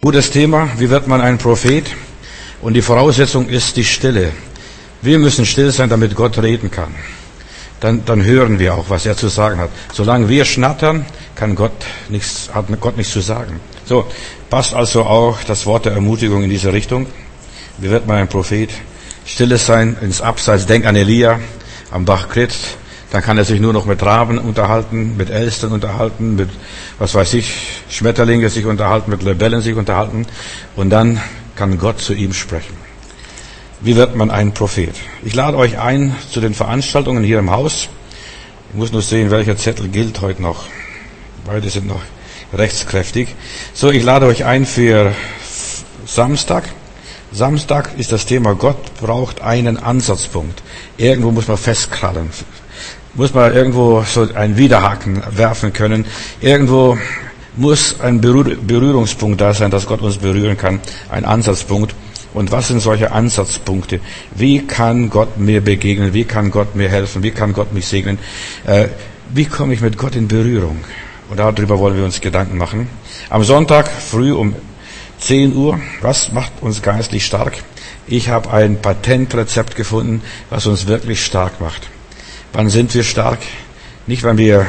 Gutes Thema, wie wird man ein Prophet? Und die Voraussetzung ist die Stille. Wir müssen still sein, damit Gott reden kann. Dann hören wir auch, was er zu sagen hat. Solange wir schnattern, hat Gott nichts zu sagen. So, passt also auch das Wort der Ermutigung in diese Richtung. Wie wird man ein Prophet? Stille sein, ins Abseits. Denk an Elia am Bach Krit. Dann kann er sich nur noch mit Raben unterhalten, mit Elstern unterhalten, mit, Schmetterlinge sich unterhalten, mit Libellen sich unterhalten. Und dann kann Gott zu ihm sprechen. Wie wird man ein Prophet? Ich lade euch ein zu den Veranstaltungen hier im Haus. Ich muss nur sehen, welcher Zettel gilt heute noch. Beide sind noch rechtskräftig. So, ich lade euch ein für Samstag. Samstag ist das Thema, Gott braucht einen Ansatzpunkt. Irgendwo muss man festkrallen. Muss man irgendwo so einen Widerhaken werfen können. Irgendwo muss ein Berührungspunkt da sein, dass Gott uns berühren kann. Ein Ansatzpunkt. Und was sind solche Ansatzpunkte? Wie kann Gott mir begegnen? Wie kann Gott mir helfen? Wie kann Gott mich segnen? Wie komme ich mit Gott in Berührung? Und darüber wollen wir uns Gedanken machen. Am Sonntag früh um 10 Uhr. Was macht uns geistlich stark? Ich habe ein Patentrezept gefunden, was uns wirklich stark macht. Wann sind wir stark? Nicht, wenn wir,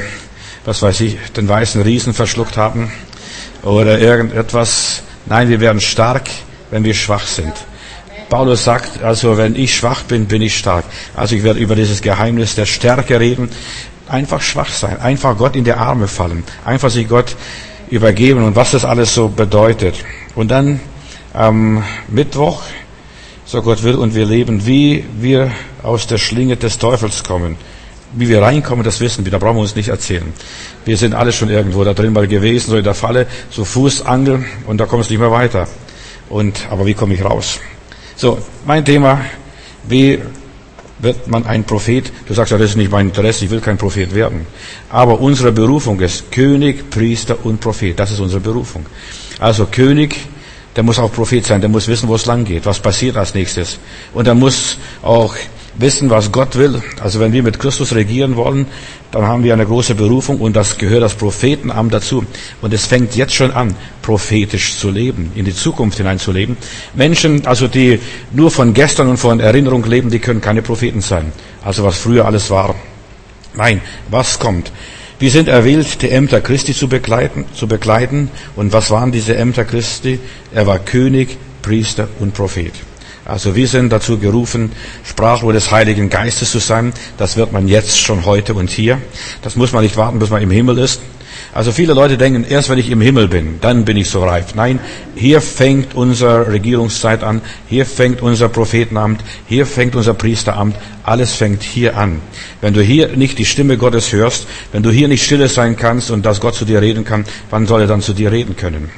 den weißen Riesen verschluckt haben oder irgendetwas. Nein, wir werden stark, wenn wir schwach sind. Paulus sagt, also wenn ich schwach bin, bin ich stark. Also ich werde über dieses Geheimnis der Stärke reden. Einfach schwach sein, einfach Gott in die Arme fallen, einfach sich Gott übergeben und was das alles so bedeutet. Und dann am Mittwoch, so Gott will und wir leben, wie wir aus der Schlinge des Teufels kommen. Wie wir reinkommen, das wissen wir, da brauchen wir uns nicht erzählen. Wir sind alle schon irgendwo da drin mal gewesen, so in der Falle, so Fußangel und da kommst du nicht mehr weiter. Aber wie komme ich raus? So, mein Thema, wie wird man ein Prophet? Du sagst, ja, das ist nicht mein Interesse, ich will kein Prophet werden. Aber unsere Berufung ist König, Priester und Prophet. Das ist unsere Berufung. Also König, der muss auch Prophet sein, der muss wissen, wo es lang geht, was passiert als nächstes. Und er muss auch wissen, was Gott will. Also wenn wir mit Christus regieren wollen, dann haben wir eine große Berufung und das gehört das Prophetenamt dazu. Und es fängt jetzt schon an, prophetisch zu leben, in die Zukunft hineinzuleben. Menschen, also die nur von gestern und von Erinnerung leben, die können keine Propheten sein. Also was früher alles war. Nein, was kommt? Wir sind erwählt, die Ämter Christi zu begleiten. Und was waren diese Ämter Christi? Er war König, Priester und Prophet. Also wir sind dazu gerufen, Sprachrohr des Heiligen Geistes zu sein. Das wird man jetzt schon heute und hier. Das muss man nicht warten, bis man im Himmel ist. Also viele Leute denken, erst wenn ich im Himmel bin, dann bin ich so reif. Nein, hier fängt unsere Regierungszeit an. Hier fängt unser Prophetenamt. Hier fängt unser Priesteramt. Alles fängt hier an. Wenn du hier nicht die Stimme Gottes hörst, wenn du hier nicht stille sein kannst und dass Gott zu dir reden kann, wann soll er dann zu dir reden können?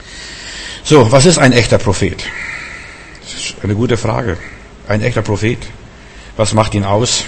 So, was ist ein echter Prophet? Eine gute Frage. Ein echter Prophet. Was macht ihn aus?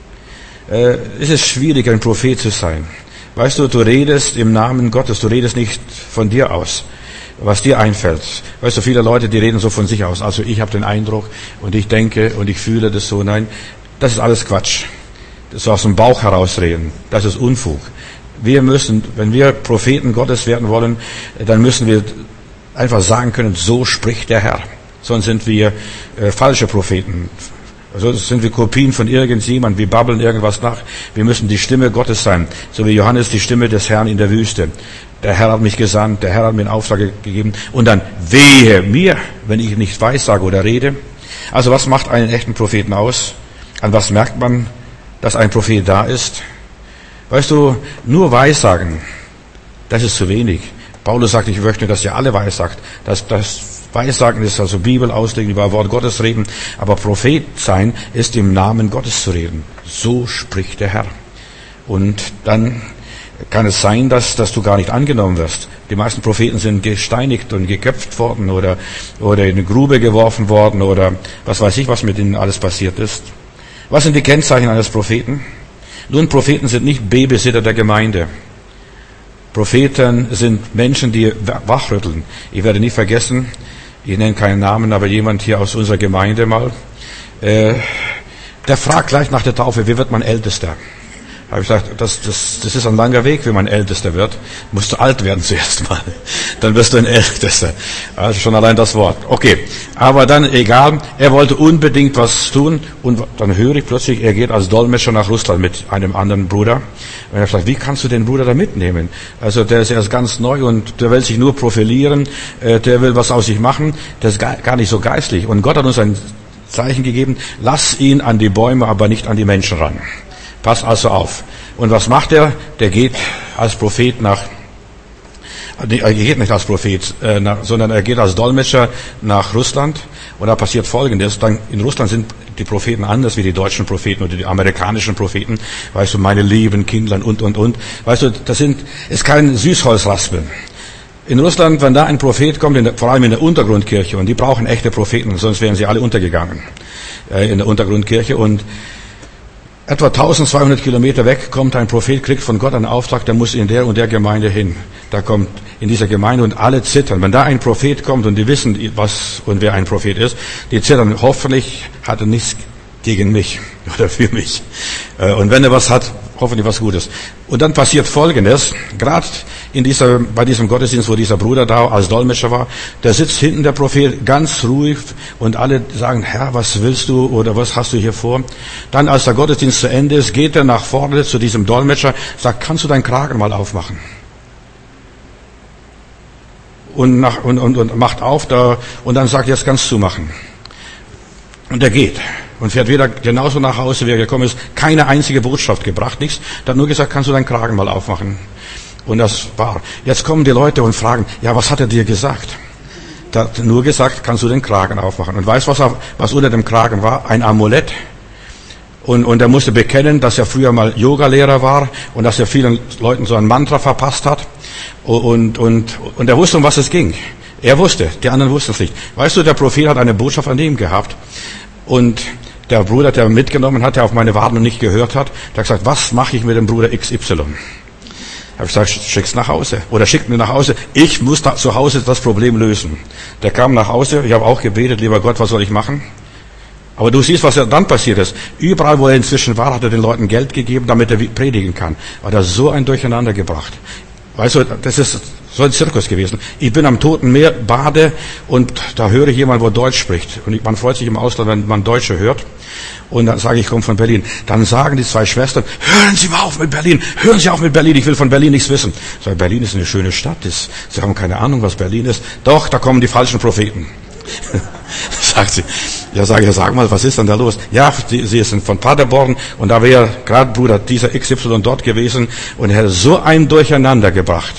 Es ist schwierig, ein Prophet zu sein. Weißt du, du redest im Namen Gottes. Du redest nicht von dir aus, was dir einfällt. Weißt du, viele Leute, die reden so von sich aus. Also ich habe den Eindruck und ich denke und ich fühle das so. Nein, das ist alles Quatsch. Das ist aus dem Bauch herausreden. Das ist Unfug. Wir müssen, wenn wir Propheten Gottes werden wollen, dann müssen wir einfach sagen können, so spricht der Herr. Sonst sind wir falsche Propheten. Also sind wir Kopien von irgendjemand, wir babbeln irgendwas nach. Wir müssen die Stimme Gottes sein, so wie Johannes die Stimme des Herrn in der Wüste. Der Herr hat mich gesandt, der Herr hat mir einen Auftrag gegeben. Und dann wehe mir, wenn ich nicht weissage oder rede. Also was macht einen echten Propheten aus? An was merkt man, dass ein Prophet da ist? Weißt du, nur Weissagen, das ist zu wenig. Paulus sagt, ich möchte, dass ihr alle weissagt. Das Weissagen ist also Bibel auslegen, über Wort Gottes reden, aber Prophet sein ist im Namen Gottes zu reden. So spricht der Herr. Und dann kann es sein, dass du gar nicht angenommen wirst. Die meisten Propheten sind gesteinigt und geköpft worden oder in eine Grube geworfen worden oder was weiß ich, was mit ihnen alles passiert ist. Was sind die Kennzeichen eines Propheten? Nun, Propheten sind nicht Babysitter der Gemeinde. Propheten sind Menschen, die wachrütteln. Ich werde nie vergessen, ich nenne keinen Namen, aber jemand hier aus unserer Gemeinde mal, der fragt gleich nach der Taufe, wie wird man Ältester? Habe ich gesagt, das ist ein langer Weg, wenn man Ältester wird. Musst du alt werden zuerst mal. Dann wirst du ein Ältester. Also schon allein das Wort. Okay. Aber dann, egal, er wollte unbedingt was tun. Und dann höre ich plötzlich, er geht als Dolmetscher nach Russland mit einem anderen Bruder. Und er hat gesagt, wie kannst du den Bruder da mitnehmen? Also der ist erst ganz neu und der will sich nur profilieren. Der will was aus sich machen. Der ist gar nicht so geistlich. Und Gott hat uns ein Zeichen gegeben, lass ihn an die Bäume, aber nicht an die Menschen ran. Pass also auf. Und was macht er? Der geht als Prophet er geht nicht als Prophet, sondern er geht als Dolmetscher nach Russland. Und da passiert Folgendes. In Russland sind die Propheten anders wie die deutschen Propheten oder die amerikanischen Propheten. Weißt du, meine lieben Kindlein und. Weißt du, ist kein Süßholzraspeln. In Russland, wenn da ein Prophet kommt, vor allem in der Untergrundkirche, und die brauchen echte Propheten, sonst wären sie alle untergegangen in der Untergrundkirche. Und etwa 1200 Kilometer weg kommt ein Prophet, kriegt von Gott einen Auftrag, der muss in der und der Gemeinde hin. Da kommt in dieser Gemeinde und alle zittern. Wenn da ein Prophet kommt und die wissen, was und wer ein Prophet ist, die zittern, hoffentlich hat er nichts gegen mich oder für mich. Und wenn er was hat, hoffentlich was Gutes. Und dann passiert Folgendes, gerade bei diesem Gottesdienst, wo dieser Bruder da als Dolmetscher war, der sitzt hinten, der Prophet, ganz ruhig und alle sagen, Herr, was willst du oder was hast du hier vor? Dann, als der Gottesdienst zu Ende ist, geht er nach vorne zu diesem Dolmetscher, sagt, kannst du deinen Kragen mal aufmachen? Und macht auf, und dann sagt, jetzt kannst du machen. Und er geht und fährt wieder genauso nach Hause, wie er gekommen ist. Keine einzige Botschaft gebracht, nichts. Er hat nur gesagt, kannst du deinen Kragen mal aufmachen? Und das war. Jetzt kommen die Leute und fragen, ja, was hat er dir gesagt? Er hat nur gesagt, kannst du den Kragen aufmachen? Und weißt du, was unter dem Kragen war? Ein Amulett. Und er musste bekennen, dass er früher mal Yogalehrer war und dass er vielen Leuten so ein Mantra verpasst hat. Und er wusste, um was es ging. Er wusste, die anderen wussten es nicht. Weißt du, der Prophet hat eine Botschaft an ihm gehabt. Und der Bruder, der mitgenommen hat, der auf meine Warnung nicht gehört hat, der hat gesagt, was mache ich mit dem Bruder XY? Habe ich gesagt, schick's nach Hause. Oder schickt ihn nach Hause. Ich muss da zu Hause das Problem lösen. Der kam nach Hause, ich habe auch gebetet, lieber Gott, was soll ich machen? Aber du siehst, was dann passiert ist. Überall, wo er inzwischen war, hat er den Leuten Geld gegeben, damit er predigen kann. Hat er so ein Durcheinander gebracht. Weißt du, das ist so ein Zirkus gewesen. Ich bin am Toten Meer, bade und da höre ich jemand, wo Deutsch spricht. Und man freut sich im Ausland, wenn man Deutsche hört. Und dann sage ich, ich komme von Berlin. Dann sagen die zwei Schwestern, hören Sie mal auf mit Berlin, hören Sie auf mit Berlin, ich will von Berlin nichts wissen. Ich sage, Berlin ist eine schöne Stadt. Sie haben keine Ahnung, was Berlin ist. Doch, da kommen die falschen Propheten. Sagt sie. Ja, sag mal, was ist denn da los? Ja, sie sind von Paderborn und da wäre gerade Bruder dieser XY dort gewesen und er hätte so ein Durcheinander gebracht.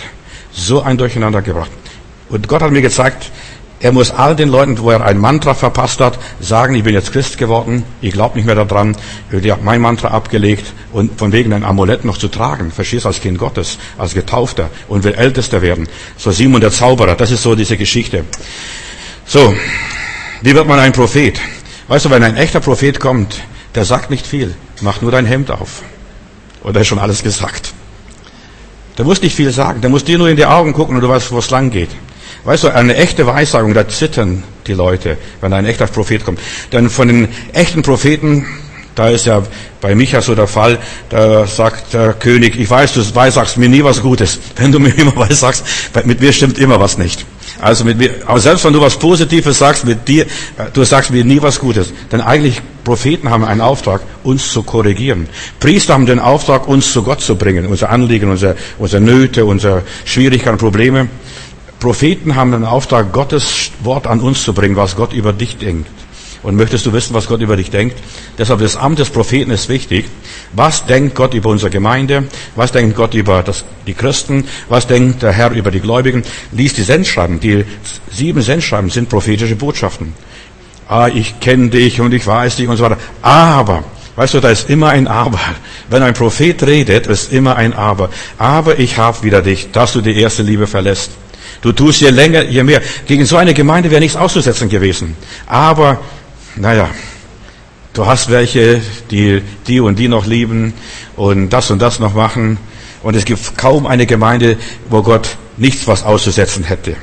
Und Gott hat mir gezeigt, er muss all den Leuten, wo er ein Mantra verpasst hat, sagen, ich bin jetzt Christ geworden, ich glaube nicht mehr daran, ich habe mein Mantra abgelegt und von wegen ein Amulett noch zu tragen, verstehst, als Kind Gottes, als Getaufter und will Ältester werden. So Simon der Zauberer, das ist so diese Geschichte. So, wie wird man ein Prophet? Weißt du, wenn ein echter Prophet kommt, der sagt nicht viel, macht nur dein Hemd auf. Oder ist schon alles gesagt. Der muss nicht viel sagen, der muss dir nur in die Augen gucken und du weißt, wo es lang geht. Weißt du, eine echte Weissagung, da zittern die Leute, wenn ein echter Prophet kommt. Denn von den echten Propheten, da ist ja bei Micha so der Fall, da sagt der König, ich weiß, du weissagst mir nie was Gutes. Wenn du mir immer weissagst, mit mir stimmt immer was nicht. Also mit mir, aber selbst wenn du was Positives sagst, du sagst mir nie was Gutes. Denn eigentlich, Propheten haben einen Auftrag, uns zu korrigieren. Priester haben den Auftrag, uns zu Gott zu bringen, unser Anliegen, unsere Nöte, unsere Schwierigkeiten, Probleme. Propheten haben den Auftrag, Gottes Wort an uns zu bringen, was Gott über dich denkt. Und möchtest du wissen, was Gott über dich denkt? Deshalb das Amt des Propheten ist wichtig. Was denkt Gott über unsere Gemeinde? Was denkt Gott über die Christen? Was denkt der Herr über die Gläubigen? Lies die Sendschreiben. Die 7 Sendschreiben sind prophetische Botschaften. Ich kenne dich und ich weiß dich und so weiter. Aber, weißt du, da ist immer ein Aber. Wenn ein Prophet redet, ist immer ein Aber. Aber ich habe wieder dich, dass du die erste Liebe verlässt. Du tust je länger, je mehr. Gegen so eine Gemeinde wäre nichts auszusetzen gewesen. Aber, naja, du hast welche, die und die noch lieben und das noch machen. Und es gibt kaum eine Gemeinde, wo Gott nichts was auszusetzen hätte.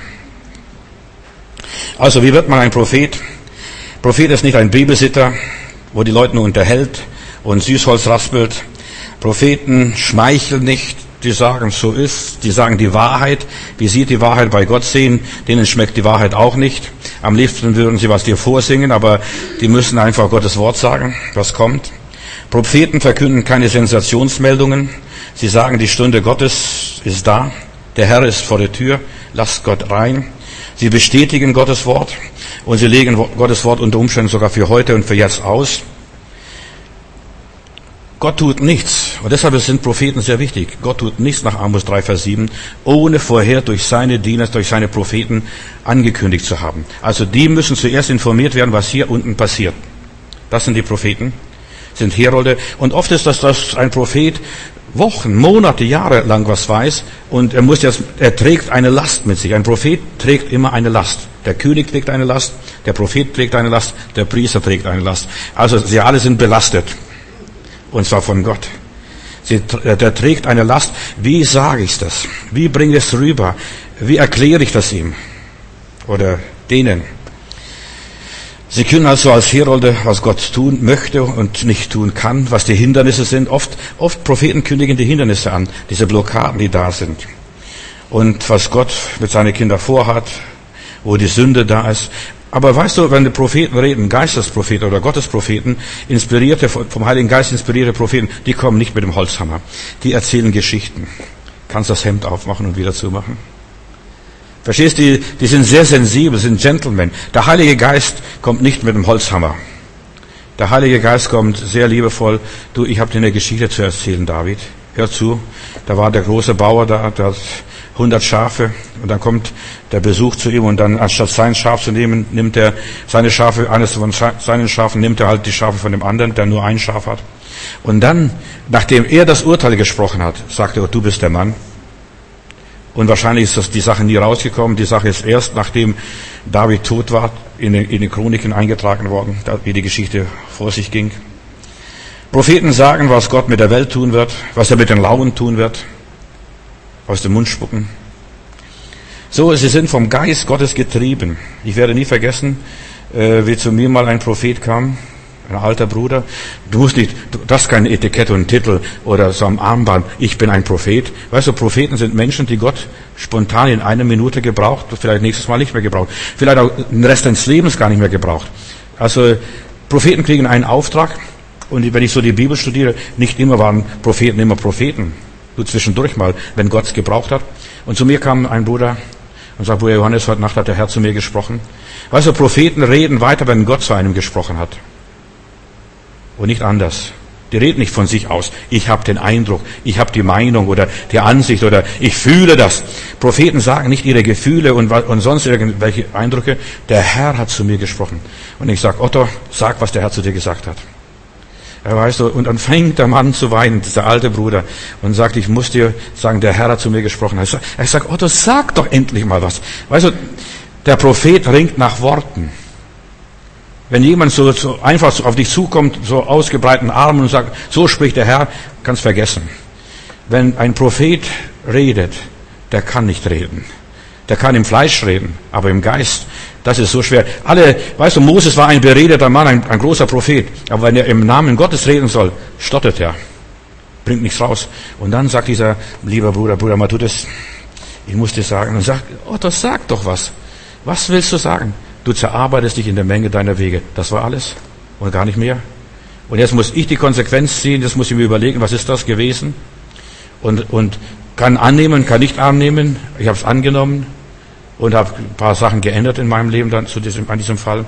Also, wie wird man ein Prophet? Prophet ist nicht ein Babysitter, wo die Leute nur unterhält und Süßholz raspelt. Propheten schmeicheln nicht, die sagen, so ist, die sagen die Wahrheit. Wie sie die Wahrheit bei Gott sehen, denen schmeckt die Wahrheit auch nicht. Am liebsten würden sie was dir vorsingen, aber die müssen einfach Gottes Wort sagen, was kommt. Propheten verkünden keine Sensationsmeldungen. Sie sagen, die Stunde Gottes ist da, der Herr ist vor der Tür, lasst Gott rein. Sie bestätigen Gottes Wort und sie legen Gottes Wort unter Umständen sogar für heute und für jetzt aus. Gott tut nichts, und deshalb sind Propheten sehr wichtig. Gott tut nichts nach Amos 3, Vers 7, ohne vorher durch seine Diener, durch seine Propheten angekündigt zu haben. Also die müssen zuerst informiert werden, was hier unten passiert. Das sind die Propheten, sind Herolde. Und oft ist das, dass ein Prophet Wochen, Monate, Jahre lang was weiß und er trägt eine Last mit sich. Ein Prophet trägt immer eine Last. Der König trägt eine Last, der Prophet trägt eine Last, der Priester trägt eine Last. Also sie alle sind belastet. Und zwar von Gott. Der trägt eine Last. Wie sage ich das? Wie bringe ich es rüber? Wie erkläre ich das ihm? Oder denen? Sie können also als Herolde, was Gott tun möchte und nicht tun kann, was die Hindernisse sind. Oft Propheten kündigen die Hindernisse an, diese Blockaden, die da sind. Und was Gott mit seinen Kindern vorhat, wo die Sünde da ist. Aber weißt du, wenn die Propheten reden, Geistespropheten oder Gottespropheten, inspirierte, vom Heiligen Geist inspirierte Propheten, die kommen nicht mit dem Holzhammer. Die erzählen Geschichten. Kannst das Hemd aufmachen und wieder zumachen? Verstehst du, die sind sehr sensibel, sind Gentlemen. Der Heilige Geist kommt nicht mit dem Holzhammer. Der Heilige Geist kommt sehr liebevoll. Du, ich habe dir eine Geschichte zu erzählen, David. Hör zu. Da war der große Bauer da, der hat 100 Schafe und dann kommt der Besuch zu ihm und dann anstatt sein Schaf zu nehmen, nimmt er seine Schafe, eines von seinen Schafen, nimmt er halt die Schafe von dem anderen, der nur ein Schaf hat. Und dann, nachdem er das Urteil gesprochen hat, sagt er, du bist der Mann. Und wahrscheinlich ist die Sache nie rausgekommen. Die Sache ist erst, nachdem David tot war, in den Chroniken eingetragen worden, wie die Geschichte vor sich ging. Propheten sagen, was Gott mit der Welt tun wird, was er mit den Launen tun wird, aus dem Mund spucken. So, sie sind vom Geist Gottes getrieben. Ich werde nie vergessen, wie zu mir mal ein Prophet kam, ein alter Bruder. Du hast keine Etikette und einen Titel oder so am Armband. Ich bin ein Prophet. Weißt du, Propheten sind Menschen, die Gott spontan in einer Minute gebraucht, vielleicht nächstes Mal nicht mehr gebraucht, vielleicht auch den Rest des Lebens gar nicht mehr gebraucht. Also, Propheten kriegen einen Auftrag. Und wenn ich so die Bibel studiere, nicht immer waren Propheten immer Propheten. Nur zwischendurch mal, wenn Gott es gebraucht hat. Und zu mir kam ein Bruder und sagt, Bruder Johannes, heute Nacht hat der Herr zu mir gesprochen. Weißt du, Propheten reden weiter, wenn Gott zu einem gesprochen hat. Und nicht anders. Die reden nicht von sich aus. Ich habe den Eindruck, ich habe die Meinung oder die Ansicht oder ich fühle das. Propheten sagen nicht ihre Gefühle und sonst irgendwelche Eindrücke. Der Herr hat zu mir gesprochen. Und ich sage, Otto, sag, was der Herr zu dir gesagt hat. Weißt du, und dann fängt der Mann zu weinen, dieser alte Bruder, und sagt, ich muss dir sagen, der Herr hat zu mir gesprochen. Er sagt, Otto, sag doch endlich mal was. Weißt du, der Prophet ringt nach Worten. Wenn jemand so einfach so auf dich zukommt, so ausgebreiteten Armen und sagt, so spricht der Herr, kannst vergessen. Wenn ein Prophet redet, der kann nicht reden. Der kann im Fleisch reden, aber im Geist, das ist so schwer. Weißt du, Moses war ein beredeter Mann, ein großer Prophet. Aber wenn er im Namen Gottes reden soll, stottert er. Bringt nichts raus. Und dann sagt dieser, lieber Bruder Matthäus, ich muss dir sagen, und sagt, Otto, sag doch was. Was willst du sagen? Du zerarbeitest dich in der Menge deiner Wege. Das war alles und gar nicht mehr. Und jetzt muss ich die Konsequenz ziehen, jetzt muss ich mir überlegen, was ist das gewesen? Und kann annehmen, kann nicht annehmen. Ich habe es angenommen und habe ein paar Sachen geändert in meinem Leben dann an diesem Fall.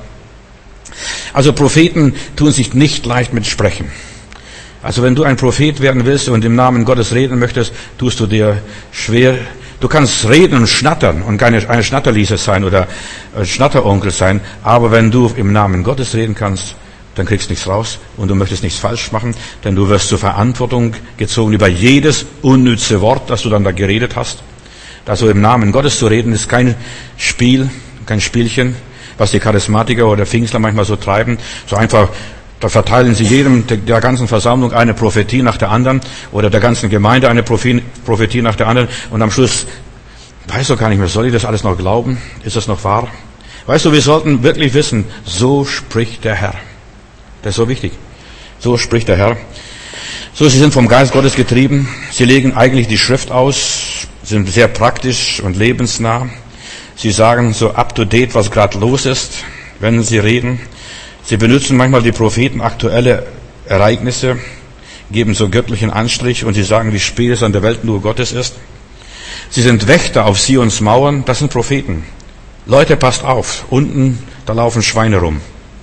Also Propheten tun sich nicht leicht mit Sprechen. Also wenn du ein Prophet werden willst und im Namen Gottes reden möchtest, tust du dir schwer. Du kannst reden und schnattern und keine eine Schnatterliese sein oder ein Schnatteronkel sein, aber wenn du im Namen Gottes reden kannst, dann kriegst du nichts raus und du möchtest nichts falsch machen, denn du wirst zur Verantwortung gezogen über jedes unnütze Wort, das du dann da geredet hast. Also im Namen Gottes zu reden ist kein Spiel, kein Spielchen, was die Charismatiker oder Pfingstler manchmal so treiben, so einfach. Da verteilen sie jedem der ganzen Versammlung eine Prophetie nach der anderen oder der ganzen Gemeinde eine Prophetie nach der anderen und am Schluss weiß doch gar nicht mehr, soll ich das alles noch glauben? Ist das noch wahr? Weißt du, wir sollten wirklich wissen, so spricht der Herr. Das ist so wichtig. So spricht der Herr. So, sie sind vom Geist Gottes getrieben. Sie legen eigentlich die Schrift aus, sind sehr praktisch und lebensnah. Sie sagen so up to date, was gerade los ist, wenn sie reden. Sie benutzen manchmal die Propheten aktuelle Ereignisse, geben so göttlichen Anstrich und sie sagen, wie spät es an der Welt nur Gottes ist. Sie sind Wächter auf Zions Mauern, das sind Propheten. Leute, passt auf, unten, da laufen Schweine rum.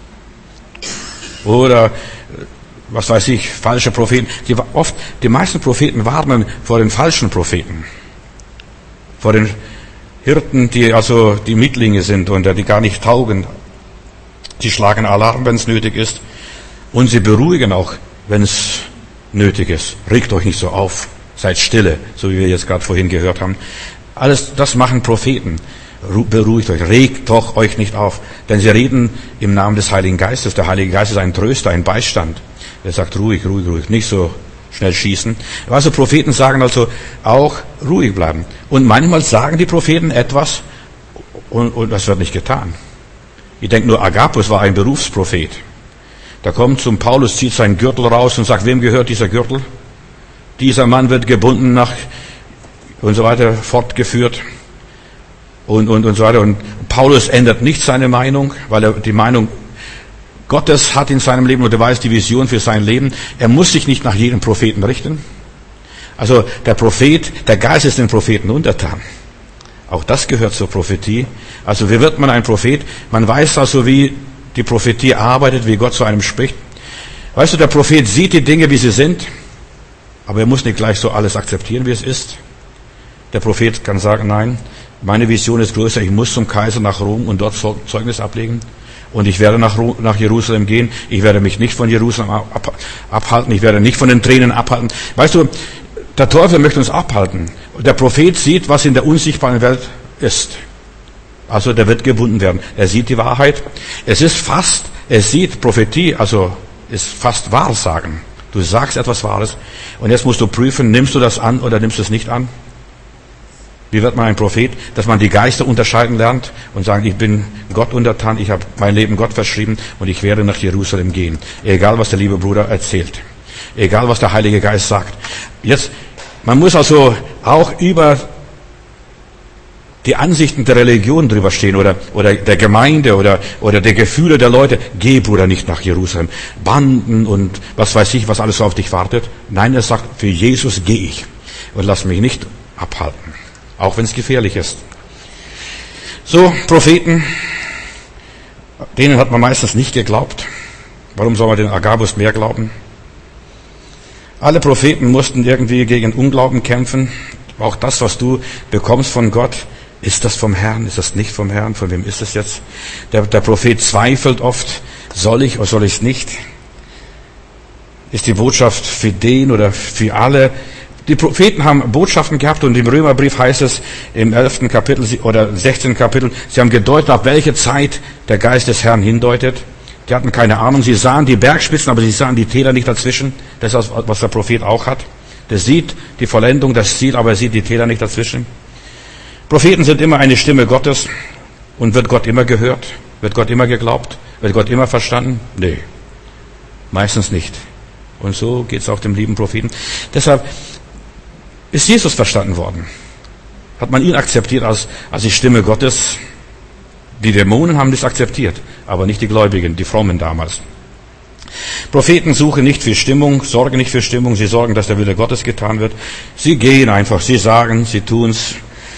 Oder, was weiß ich, falsche Propheten. Die meisten Propheten warnen vor den falschen Propheten. Vor den Hirten, die also die Mietlinge sind und die gar nicht taugen. Sie schlagen Alarm, wenn es nötig ist. Und sie beruhigen auch, wenn es nötig ist. Regt euch nicht so auf. Seid stille, so wie wir jetzt gerade vorhin gehört haben. Alles, das machen Propheten. Beruhigt euch, regt doch euch nicht auf. Denn sie reden im Namen des Heiligen Geistes. Der Heilige Geist ist ein Tröster, ein Beistand. Er sagt ruhig, ruhig, ruhig, nicht so schnell schießen. Also Propheten sagen also auch ruhig bleiben. Und manchmal sagen die Propheten etwas und das wird nicht getan. Ich denke nur, Agabus war ein Berufsprophet. Da kommt zum Paulus, zieht seinen Gürtel raus und sagt, wem gehört dieser Gürtel? Dieser Mann wird gebunden nach und so weiter fortgeführt und so weiter. Und Paulus ändert nicht seine Meinung, weil er die Meinung Gottes hat in seinem Leben und er weiß die Vision für sein Leben. Er muss sich nicht nach jedem Propheten richten. Also der Prophet, der Geist ist den Propheten untertan. Auch das gehört zur Prophetie. Also wie wird man ein Prophet? Man weiß also, wie die Prophetie arbeitet, wie Gott zu einem spricht. Weißt du, der Prophet sieht die Dinge, wie sie sind, aber er muss nicht gleich so alles akzeptieren, wie es ist. Der Prophet kann sagen, nein, meine Vision ist größer, ich muss zum Kaiser nach Rom und dort Zeugnis ablegen. Und ich werde nach Jerusalem gehen. Ich werde mich nicht von Jerusalem abhalten. Ich werde nicht von den Tränen abhalten. Weißt du, der Teufel möchte uns abhalten. Der Prophet sieht, was in der unsichtbaren Welt ist. Also der wird gebunden werden. Er sieht die Wahrheit. Er sieht Prophetie, also ist fast Wahrsagen. Du sagst etwas Wahres. Und jetzt musst du prüfen, nimmst du das an oder nimmst du es nicht an? Wie wird man ein Prophet? Dass man die Geister unterscheiden lernt und sagt, ich bin Gott untertan, ich habe mein Leben Gott verschrieben und ich werde nach Jerusalem gehen. Egal, was der liebe Bruder erzählt. Egal, was der Heilige Geist sagt. Jetzt, man muss also auch über die Ansichten der Religion drüber stehen oder der Gemeinde oder der Gefühle der Leute. Geh, Bruder, nicht nach Jerusalem. Banden und was weiß ich, was alles so auf dich wartet. Nein, er sagt, für Jesus gehe ich und lass mich nicht abhalten. Auch wenn es gefährlich ist. So, Propheten, denen hat man meistens nicht geglaubt. Warum soll man den Agabus mehr glauben? Alle Propheten mussten irgendwie gegen Unglauben kämpfen. Auch das, was du bekommst von Gott, ist das vom Herrn? Ist das nicht vom Herrn? Von wem ist es jetzt? Der Prophet zweifelt oft, soll ich oder soll ich es nicht? Ist die Botschaft für den oder für alle? Die Propheten haben Botschaften gehabt und im Römerbrief heißt es im 11. Kapitel oder 16. Kapitel, sie haben gedeutet, auf welche Zeit der Geist des Herrn hindeutet. Die hatten keine Ahnung, sie sahen die Bergspitzen, aber sie sahen die Täler nicht dazwischen. Das ist, was der Prophet auch hat. Der sieht die Vollendung, das Ziel, aber er sieht die Täler nicht dazwischen. Propheten sind immer eine Stimme Gottes und wird Gott immer gehört? Wird Gott immer geglaubt? Wird Gott immer verstanden? Nee, meistens nicht. Und so geht es auch dem lieben Propheten. Deshalb ist Jesus verstanden worden. Hat man ihn akzeptiert als die Stimme Gottes. Die Dämonen haben das akzeptiert, aber nicht die Gläubigen, die Frommen damals. Propheten suchen nicht für Stimmung, sorgen nicht für Stimmung, sie sorgen, dass der Wille Gottes getan wird. Sie gehen einfach, sie sagen, sie tun's.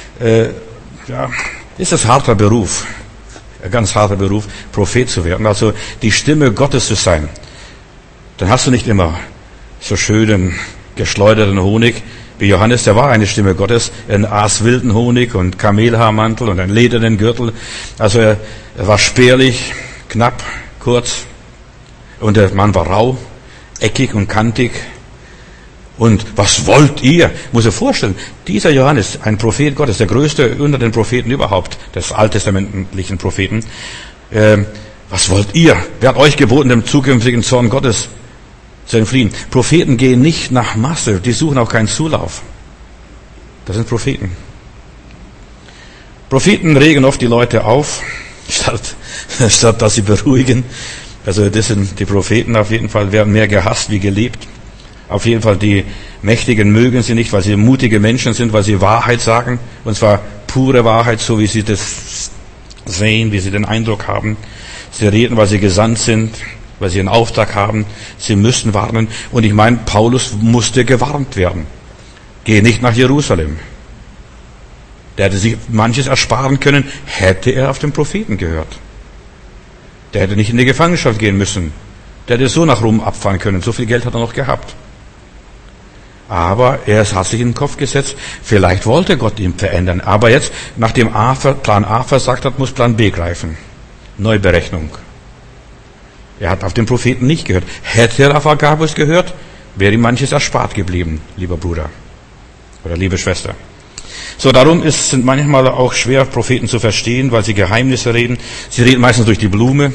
Ist das harter Beruf, ein ganz harter Beruf, Prophet zu werden, also die Stimme Gottes zu sein. Dann hast du nicht immer so schönen, geschleuderten Honig, wie Johannes, der war eine Stimme Gottes, er aß wilden Honig und Kamelhaarmantel und einen ledernen Gürtel. Also er war spärlich, knapp, kurz. Und der Mann war rau, eckig und kantig. Und was wollt ihr? Muss ich vorstellen, dieser Johannes, ein Prophet Gottes, der größte unter den Propheten überhaupt, des alttestamentlichen Propheten. Was wollt ihr? Wer hat euch geboten, dem zukünftigen Zorn Gottes zu entfliehen? Propheten gehen nicht nach Masse, die suchen auch keinen Zulauf. Das sind Propheten. Propheten regen oft die Leute auf, statt dass sie beruhigen. Also das sind die Propheten auf jeden Fall, werden mehr gehasst wie geliebt. Auf jeden Fall die Mächtigen mögen sie nicht, weil sie mutige Menschen sind, weil sie Wahrheit sagen. Und zwar pure Wahrheit, so wie sie das sehen, wie sie den Eindruck haben. Sie reden, weil sie gesandt sind, weil sie einen Auftrag haben. Sie müssen warnen. Und ich meine, Paulus musste gewarnt werden. Geh nicht nach Jerusalem. Der hätte sich manches ersparen können, hätte er auf den Propheten gehört. Der hätte nicht in die Gefangenschaft gehen müssen. Der hätte so nach Rom abfahren können. So viel Geld hat er noch gehabt. Aber er hat sich in den Kopf gesetzt, vielleicht wollte Gott ihn verändern. Aber jetzt, nachdem Plan A versagt hat, muss Plan B greifen. Neuberechnung. Er hat auf den Propheten nicht gehört. Hätte er auf Agabus gehört, wäre ihm manches erspart geblieben, lieber Bruder oder liebe Schwester. So, darum sind manchmal auch schwer, Propheten zu verstehen, weil sie Geheimnisse reden. Sie reden meistens durch die Blume.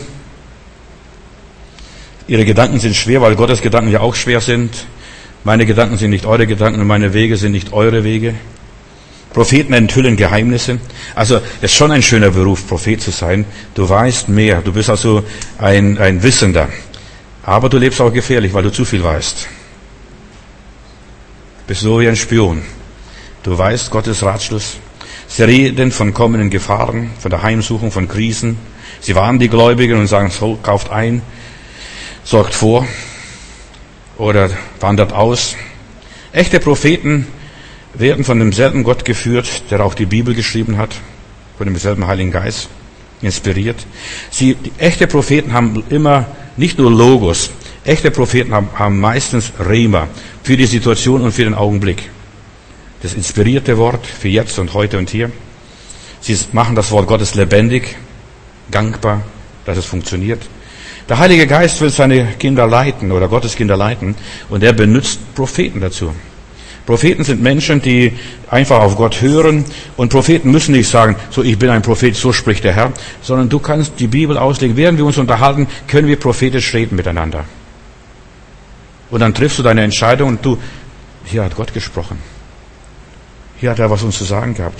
Ihre Gedanken sind schwer, weil Gottes Gedanken ja auch schwer sind. Meine Gedanken sind nicht eure Gedanken und meine Wege sind nicht eure Wege. Propheten enthüllen Geheimnisse. Also, es ist schon ein schöner Beruf, Prophet zu sein. Du weißt mehr. Du bist also ein Wissender. Aber du lebst auch gefährlich, weil du zu viel weißt. Bist so wie ein Spion. Du weißt Gottes Ratschluss. Sie reden von kommenden Gefahren, von der Heimsuchung, von Krisen. Sie warnen die Gläubigen und sagen, so, kauft ein, sorgt vor oder wandert aus. Echte Propheten werden von demselben Gott geführt, der auch die Bibel geschrieben hat, von demselben Heiligen Geist inspiriert. Echte Propheten haben immer nicht nur Logos, echte Propheten haben meistens Rema für die Situation und für den Augenblick. Das inspirierte Wort für jetzt und heute und hier. Sie machen das Wort Gottes lebendig, gangbar, dass es funktioniert. Der Heilige Geist will seine Kinder leiten oder Gottes Kinder leiten und er benutzt Propheten dazu. Propheten sind Menschen, die einfach auf Gott hören und Propheten müssen nicht sagen, so ich bin ein Prophet, so spricht der Herr, sondern du kannst die Bibel auslegen. Während wir uns unterhalten, können wir prophetisch reden miteinander. Und dann triffst du deine Entscheidung und hier hat Gott gesprochen. Hier hat er was uns zu sagen gehabt.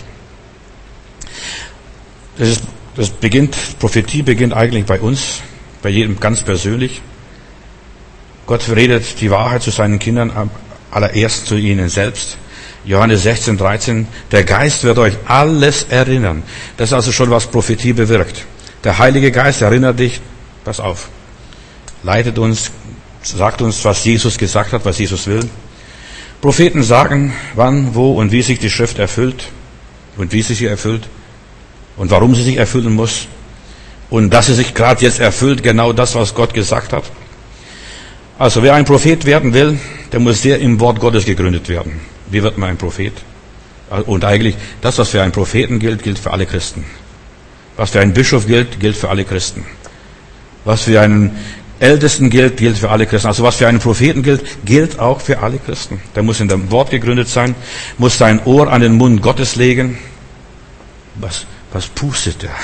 Prophetie beginnt eigentlich bei uns, bei jedem ganz persönlich. Gott redet die Wahrheit zu seinen Kindern, allererst zu ihnen selbst. Johannes 16, 13, der Geist wird euch alles erinnern. Das ist also schon, was Prophetie bewirkt. Der Heilige Geist erinnert dich, pass auf, leitet uns, sagt uns, was Jesus gesagt hat, was Jesus will. Propheten sagen, wann, wo und wie sich die Schrift erfüllt und wie sie sich erfüllt und warum sie sich erfüllen muss und dass sie sich gerade jetzt erfüllt, genau das, was Gott gesagt hat. Also wer ein Prophet werden will, der muss sehr im Wort Gottes gegründet werden. Wie wird man ein Prophet? Und eigentlich, das, was für einen Propheten gilt, gilt für alle Christen. Was für einen Bischof gilt, gilt für alle Christen. Was für einen Ältesten gilt, gilt für alle Christen. Also was für einen Propheten gilt, gilt auch für alle Christen. Der muss in dem Wort gegründet sein, muss sein Ohr an den Mund Gottes legen. Was pustet er?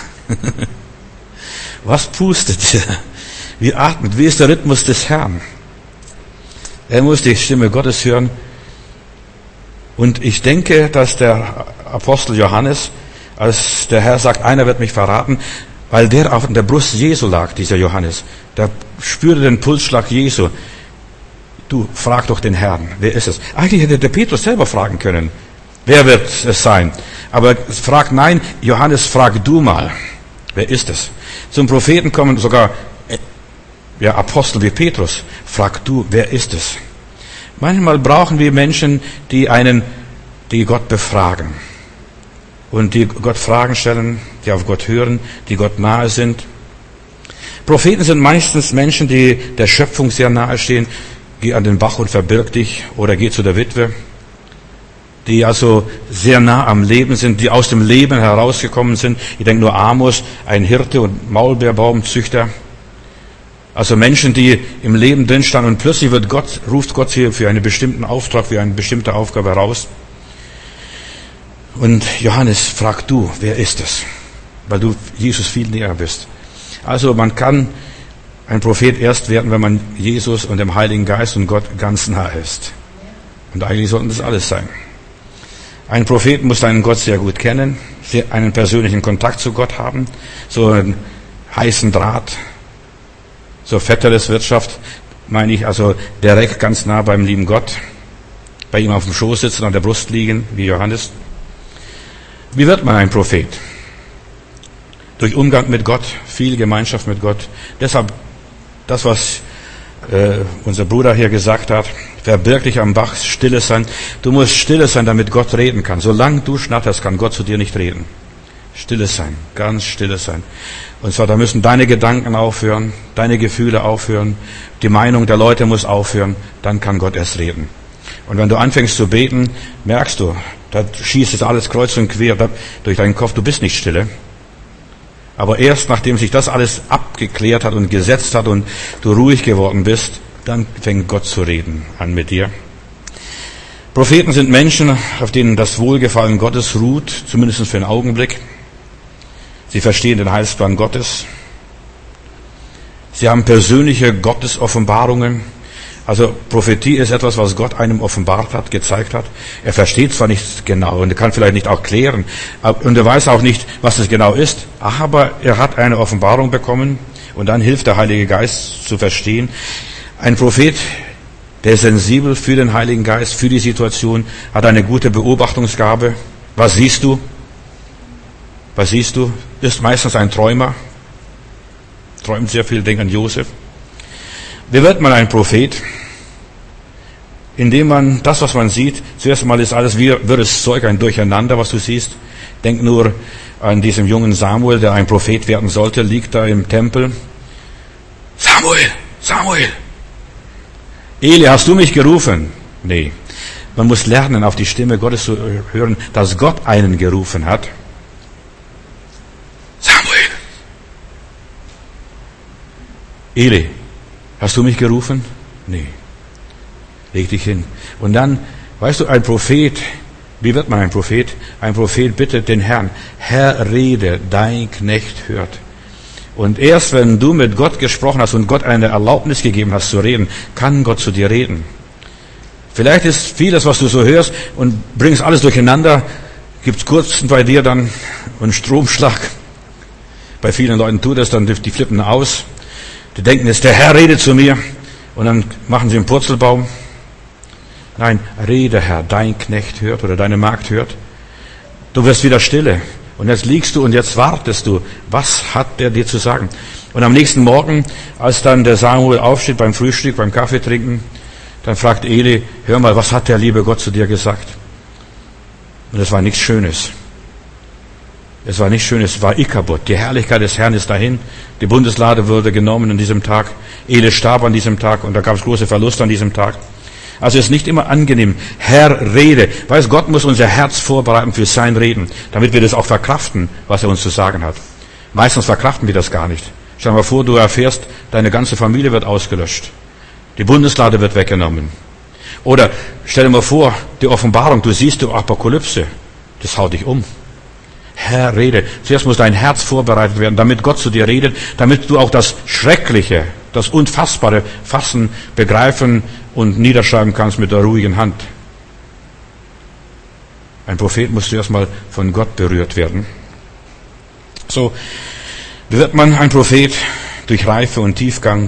Was pustet er? Wie atmet? Wie ist der Rhythmus des Herrn? Er muss die Stimme Gottes hören. Und ich denke, dass der Apostel Johannes, als der Herr sagt, einer wird mich verraten, weil der auf der Brust Jesu lag, dieser Johannes, der spürte den Pulsschlag Jesu. Du, frag doch den Herrn, wer ist es? Eigentlich hätte der Petrus selber fragen können, wer wird es sein? Aber nein, Johannes, frag du mal, wer ist es? Zum Propheten kommen sogar Apostel wie Petrus, frag du, wer ist es? Manchmal brauchen wir Menschen, die Gott befragen. Und die Gott Fragen stellen, die auf Gott hören, die Gott nahe sind. Propheten sind meistens Menschen, die der Schöpfung sehr nahe stehen. Geh an den Bach und verbirg dich oder geh zu der Witwe. Die also sehr nah am Leben sind, die aus dem Leben herausgekommen sind. Ich denke nur Amos, ein Hirte und Maulbeerbaumzüchter. Also Menschen, die im Leben drin standen und plötzlich ruft Gott sie für einen bestimmten Auftrag, für eine bestimmte Aufgabe heraus. Und Johannes, frag du, wer ist es? Weil du Jesus viel näher bist. Also man kann ein Prophet erst werden, wenn man Jesus und dem Heiligen Geist und Gott ganz nahe ist. Und eigentlich sollten das alles sein. Ein Prophet muss seinen Gott sehr gut kennen, einen persönlichen Kontakt zu Gott haben, so einen heißen Draht, so Vetterles Wirtschaft. meine ich also direkt ganz nah beim lieben Gott, bei ihm auf dem Schoß sitzen, an der Brust liegen, wie Johannes. Wie wird man ein Prophet? Durch Umgang mit Gott, viel Gemeinschaft mit Gott. Deshalb das, was unser Bruder hier gesagt hat, verbirg dich am Bach, stille sein. Du musst stille sein, damit Gott reden kann. Solange du schnatterst, kann Gott zu dir nicht reden. Stille sein, ganz stille sein. Und zwar, da müssen deine Gedanken aufhören, deine Gefühle aufhören, die Meinung der Leute muss aufhören, dann kann Gott erst reden. Und wenn du anfängst zu beten, merkst du, da schießt es alles kreuz und quer durch deinen Kopf, du bist nicht stille. Aber erst nachdem sich das alles abgeklärt hat und gesetzt hat und du ruhig geworden bist, dann fängt Gott zu reden an mit dir. Propheten sind Menschen, auf denen das Wohlgefallen Gottes ruht, zumindest für einen Augenblick. Sie verstehen den Heilsplan Gottes. Sie haben persönliche Gottesoffenbarungen. Also Prophetie ist etwas, was Gott einem offenbart hat, gezeigt hat. Er versteht zwar nicht genau und er kann vielleicht nicht auch klären und er weiß auch nicht, was es genau ist, aber er hat eine Offenbarung bekommen und dann hilft der Heilige Geist zu verstehen. Ein Prophet, der ist sensibel für den Heiligen Geist, für die Situation, hat eine gute Beobachtungsgabe. Was siehst du? Was siehst du? Ist meistens ein Träumer. Träumt sehr viel, denkt an Josef. Wie wird man ein Prophet? Indem man das, was man sieht, zuerst einmal ist alles wie wirres Zeug, ein Durcheinander, was du siehst. Denk nur an diesen jungen Samuel, der ein Prophet werden sollte, liegt da im Tempel. Samuel, Samuel! Eli, hast du mich gerufen? Nee. Man muss lernen, auf die Stimme Gottes zu hören, dass Gott einen gerufen hat. Samuel! Eli, hast du mich gerufen? Nee. Leg dich hin. Und dann, weißt du, ein Prophet, wie wird man ein Prophet? Ein Prophet bittet den Herrn, Herr, rede, dein Knecht hört. Und erst wenn du mit Gott gesprochen hast und Gott eine Erlaubnis gegeben hast zu reden, kann Gott zu dir reden. Vielleicht ist vieles, was du so hörst und bringst alles durcheinander, gibt's kurz bei dir dann einen Stromschlag. Bei vielen Leuten tut das, dann die flippen aus. Die denken jetzt, der Herr redet zu mir und dann machen sie einen Purzelbaum. Nein, rede Herr, dein Knecht hört oder deine Magd hört. Du wirst wieder stille. Und jetzt liegst du und jetzt wartest du. Was hat der dir zu sagen? Und am nächsten Morgen, als dann der Samuel aufsteht beim Frühstück, beim Kaffee trinken, dann fragt Eli, hör mal, was hat der liebe Gott zu dir gesagt? Und es war nichts Schönes. Es war nicht schön, es war Ikabod. Die Herrlichkeit des Herrn ist dahin. Die Bundeslade wurde genommen an diesem Tag. Eli starb an diesem Tag und da gab es große Verluste an diesem Tag. Also es ist nicht immer angenehm. Herr, rede. Weiß Gott muss unser Herz vorbereiten für sein Reden, damit wir das auch verkraften, was er uns zu sagen hat. Meistens verkraften wir das gar nicht. Stell dir mal vor, du erfährst, deine ganze Familie wird ausgelöscht. Die Bundeslade wird weggenommen. Oder stell dir mal vor, die Offenbarung, du siehst die Apokalypse. Das haut dich um. Herr, rede. Zuerst muss dein Herz vorbereitet werden, damit Gott zu dir redet, damit du auch das Schreckliche, das Unfassbare fassen, begreifen und niederschreiben kannst mit der ruhigen Hand. Ein Prophet muss zuerst mal von Gott berührt werden. So, wie wird man ein Prophet? Durch Reife und Tiefgang,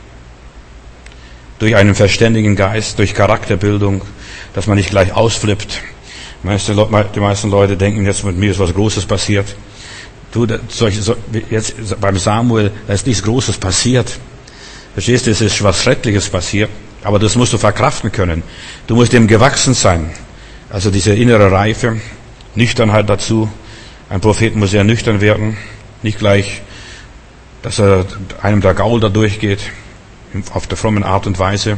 durch einen verständigen Geist, durch Charakterbildung, dass man nicht gleich ausflippt. Die meisten Leute denken, jetzt mit mir ist was Großes passiert. Jetzt beim Samuel, da ist nichts Großes passiert. Verstehst du, es ist was Schreckliches passiert. Aber das musst du verkraften können. Du musst dem gewachsen sein. Also diese innere Reife, Nüchternheit dazu. Ein Prophet muss sehr nüchtern werden. Nicht gleich, dass er einem der Gaul da durchgeht, auf der frommen Art und Weise.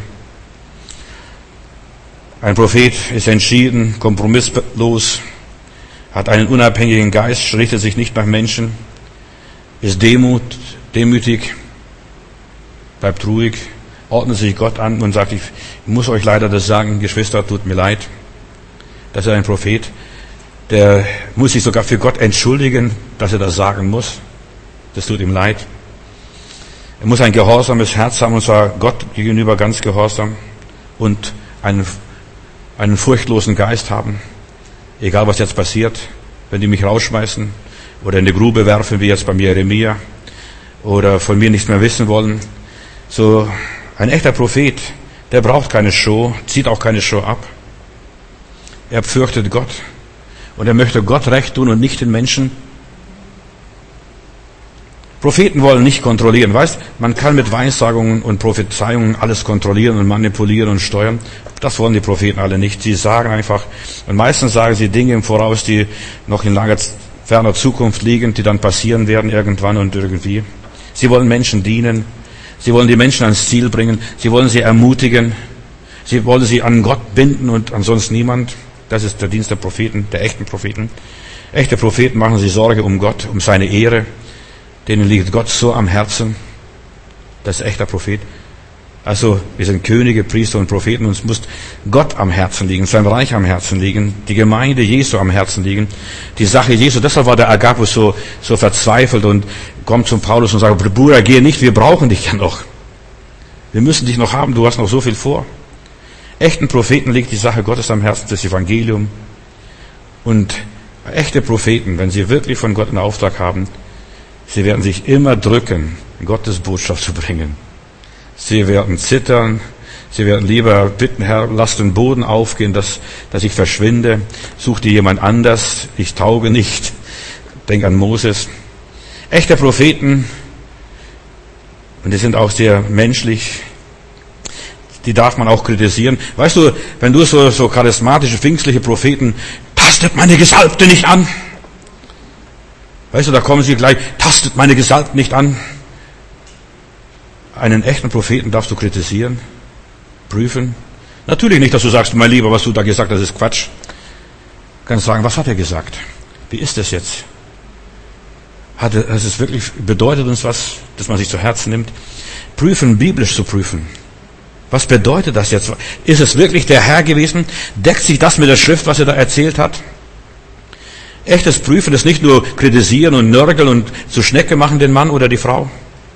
Ein Prophet ist entschieden, kompromisslos, hat einen unabhängigen Geist, richtet sich nicht nach Menschen, ist demütig, bleibt ruhig, ordnet sich Gott an und sagt, ich muss euch leider das sagen, Geschwister, tut mir leid. Das ist ein Prophet, der muss sich sogar für Gott entschuldigen, dass er das sagen muss. Das tut ihm leid. Er muss ein gehorsames Herz haben, und zwar Gott gegenüber ganz gehorsam und einen furchtlosen Geist haben. Egal, was jetzt passiert, wenn die mich rausschmeißen oder in die Grube werfen, wie jetzt bei mir Jeremia, oder von mir nichts mehr wissen wollen. So Ein echter Prophet, der braucht keine Show, zieht auch keine Show ab. Er fürchtet Gott und er möchte Gott recht tun und nicht den Menschen. Propheten wollen nicht kontrollieren. Weißt, man kann mit Weissagungen und Prophezeiungen alles kontrollieren und manipulieren und steuern. Das wollen die Propheten alle nicht. Sie sagen einfach, und meistens sagen sie Dinge im Voraus, die noch in langer, ferner Zukunft liegen, die dann passieren werden irgendwann und irgendwie. Sie wollen Menschen dienen. Sie wollen die Menschen ans Ziel bringen. Sie wollen sie ermutigen. Sie wollen sie an Gott binden und an sonst niemand. Das ist der Dienst der Propheten, der echten Propheten. Echte Propheten machen sich Sorge um Gott, um seine Ehre. Denen liegt Gott so am Herzen. Das ist echter Prophet. Also, wir sind Könige, Priester und Propheten. Uns muss Gott am Herzen liegen, sein Reich am Herzen liegen, die Gemeinde Jesu am Herzen liegen, die Sache Jesu. Deshalb war der Agabus so verzweifelt und kommt zum Paulus und sagt, Bruder, geh nicht, wir brauchen dich ja noch. Wir müssen dich noch haben, du hast noch so viel vor. Echten Propheten liegt die Sache Gottes am Herzen, das Evangelium. Und echte Propheten, wenn sie wirklich von Gott einen Auftrag haben, sie werden sich immer drücken, Gottes Botschaft zu bringen. Sie werden zittern, sie werden lieber bitten, Herr, lass den Boden aufgehen, dass ich verschwinde. Such dir jemand anders, ich tauge nicht. Denk an Moses. Echte Propheten, und die sind auch sehr menschlich, die darf man auch kritisieren. Weißt du, wenn du so charismatische, pfingstliche Propheten, tastet meine Gesalbte nicht an. Weißt du, da kommen sie gleich, tastet meine Gesalbten nicht an. Einen echten Propheten darfst du kritisieren, prüfen. Natürlich nicht, dass du sagst, mein Lieber, was du da gesagt hast, ist Quatsch. Du kannst sagen, was hat er gesagt? Wie ist das jetzt? Bedeutet uns was, dass man sich zu Herzen nimmt? Prüfen, biblisch zu prüfen. Was bedeutet das jetzt? Ist es wirklich der Herr gewesen? Deckt sich das mit der Schrift, was er da erzählt hat? Echtes Prüfen ist nicht nur kritisieren und nörgeln und zu Schnecke machen den Mann oder die Frau.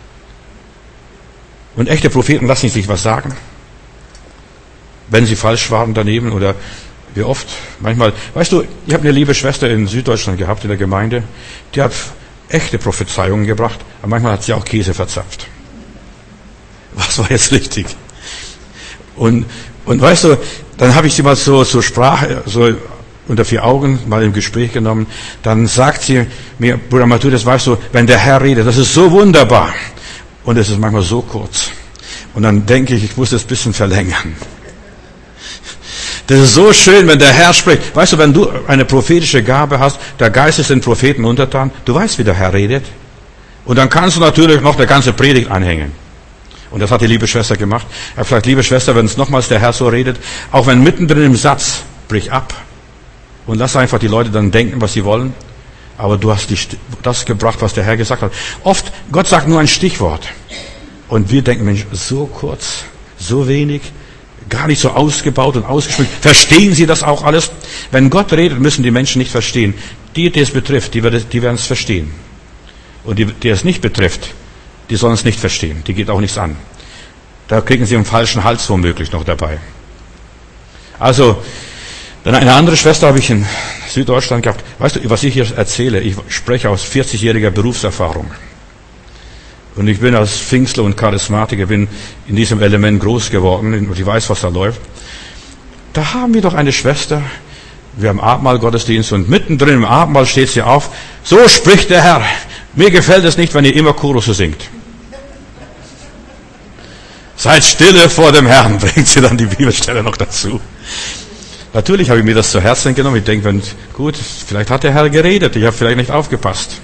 Und echte Propheten lassen sich was sagen. Wenn sie falsch waren daneben oder wie oft, manchmal. Weißt du, ich habe eine liebe Schwester in Süddeutschland gehabt, in der Gemeinde, die hat echte Prophezeiungen gebracht, aber manchmal hat sie auch Käse verzapft. Was war jetzt richtig? Und weißt du, dann habe ich sie mal so zur Sprache, so unter 4 Augen mal im Gespräch genommen, dann sagt sie mir, Bruder Matthäus, weißt du, wenn der Herr redet, das ist so wunderbar. Und es ist manchmal so kurz. Und dann denke ich muss das ein bisschen verlängern. Das ist so schön, wenn der Herr spricht. Weißt du, wenn du eine prophetische Gabe hast, der Geist ist den Propheten untertan, du weißt, wie der Herr redet. Und dann kannst du natürlich noch eine ganze Predigt anhängen. Und das hat die liebe Schwester gemacht. Er hat gesagt, liebe Schwester, wenn es nochmals der Herr so redet, auch wenn mittendrin im Satz, brich ab und lass einfach die Leute dann denken, was sie wollen. Aber du hast das gebracht, was der Herr gesagt hat. Oft, Gott sagt nur ein Stichwort. Und wir denken, Mensch, so kurz, so wenig, gar nicht so ausgebaut und ausgeschmückt. Verstehen Sie das auch alles? Wenn Gott redet, müssen die Menschen nicht verstehen. Die es betrifft, die werden es verstehen. Und die es nicht betrifft, die sollen es nicht verstehen. Die geht auch nichts an. Da kriegen sie einen falschen Hals womöglich noch dabei. Also, dann eine andere Schwester habe ich in Süddeutschland gehabt. Weißt du, was ich hier erzähle? Ich spreche aus 40-jähriger Berufserfahrung. Und ich bin als Pfingstler und Charismatiker, bin in diesem Element groß geworden und ich weiß, was da läuft. Da haben wir doch eine Schwester, wir haben Abendmahl-Gottesdienst und mittendrin im Abendmahl steht sie auf, so spricht der Herr, mir gefällt es nicht, wenn ihr immer Chorusse singt. Seid stille vor dem Herrn, bringt sie dann die Bibelstelle noch dazu. Natürlich habe ich mir das zu Herzen genommen. Ich denke, gut, vielleicht hat der Herr geredet, ich habe vielleicht nicht aufgepasst.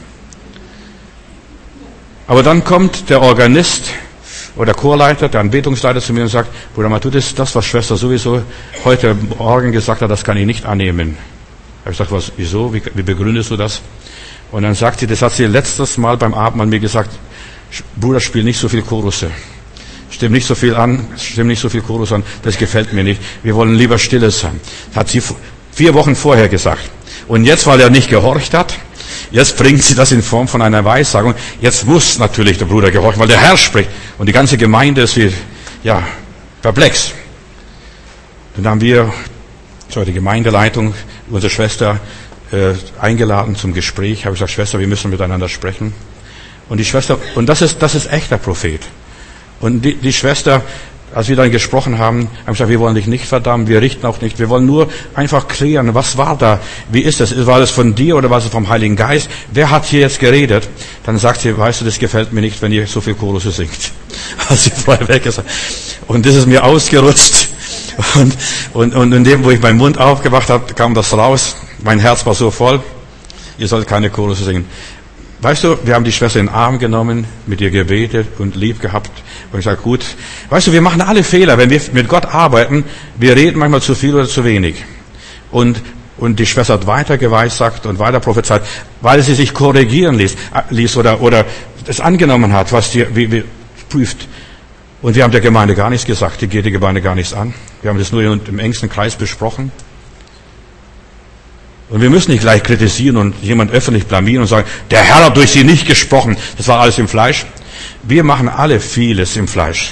Aber dann kommt der Organist oder Chorleiter, der Anbetungsleiter zu mir und sagt, Bruder Matthäus, das, was Schwester sowieso heute Morgen gesagt hat, das kann ich nicht annehmen. Da habe ich gesagt, wieso? Wie begründest du das? Und dann sagt sie, das hat sie letztes Mal beim Abendmahl mir gesagt, Bruder, spiel nicht so viel Chorusse. Stimm nicht so viel Chorus an, das gefällt mir nicht. Wir wollen lieber stille sein. Das hat sie 4 Wochen vorher gesagt. Und jetzt, weil er nicht gehorcht hat, jetzt bringt sie das in Form von einer Weissagung. Jetzt muss natürlich der Bruder gehorchen, weil der Herr spricht. Und die ganze Gemeinde ist wie, perplex. Dann haben wir, die Gemeindeleitung, unsere Schwester, eingeladen zum Gespräch. Habe ich gesagt, Schwester, wir müssen miteinander sprechen. Und die Schwester, und das ist echter Prophet. Und die Schwester, als wir dann gesprochen haben gesagt, wir wollen dich nicht verdammen, wir richten auch nicht, wir wollen nur einfach klären, was war da, wie ist das, war das von dir oder war es vom Heiligen Geist, wer hat hier jetzt geredet? Dann sagt sie, weißt du, das gefällt mir nicht, wenn ihr so viel Chorusse singt, als sie vorher weg ist. Und das ist mir ausgerutscht und in dem, wo ich meinen Mund aufgemacht habe, kam das raus, mein Herz war so voll, ihr sollt keine Chorusse singen. Weißt du, wir haben die Schwester in den Arm genommen, mit ihr gebetet und lieb gehabt. Und ich sage, gut, weißt du, wir machen alle Fehler, wenn wir mit Gott arbeiten, wir reden manchmal zu viel oder zu wenig. Und die Schwester hat weiter geweissagt und weiter prophezeit, weil sie sich korrigieren ließ oder es angenommen hat, was wie prüft. Und wir haben der Gemeinde gar nichts gesagt, die geht die Gemeinde gar nichts an. Wir haben das nur im engsten Kreis besprochen. Und wir müssen nicht gleich kritisieren und jemand öffentlich blamieren und sagen, der Herr hat durch sie nicht gesprochen. Das war alles im Fleisch. Wir machen alle vieles im Fleisch.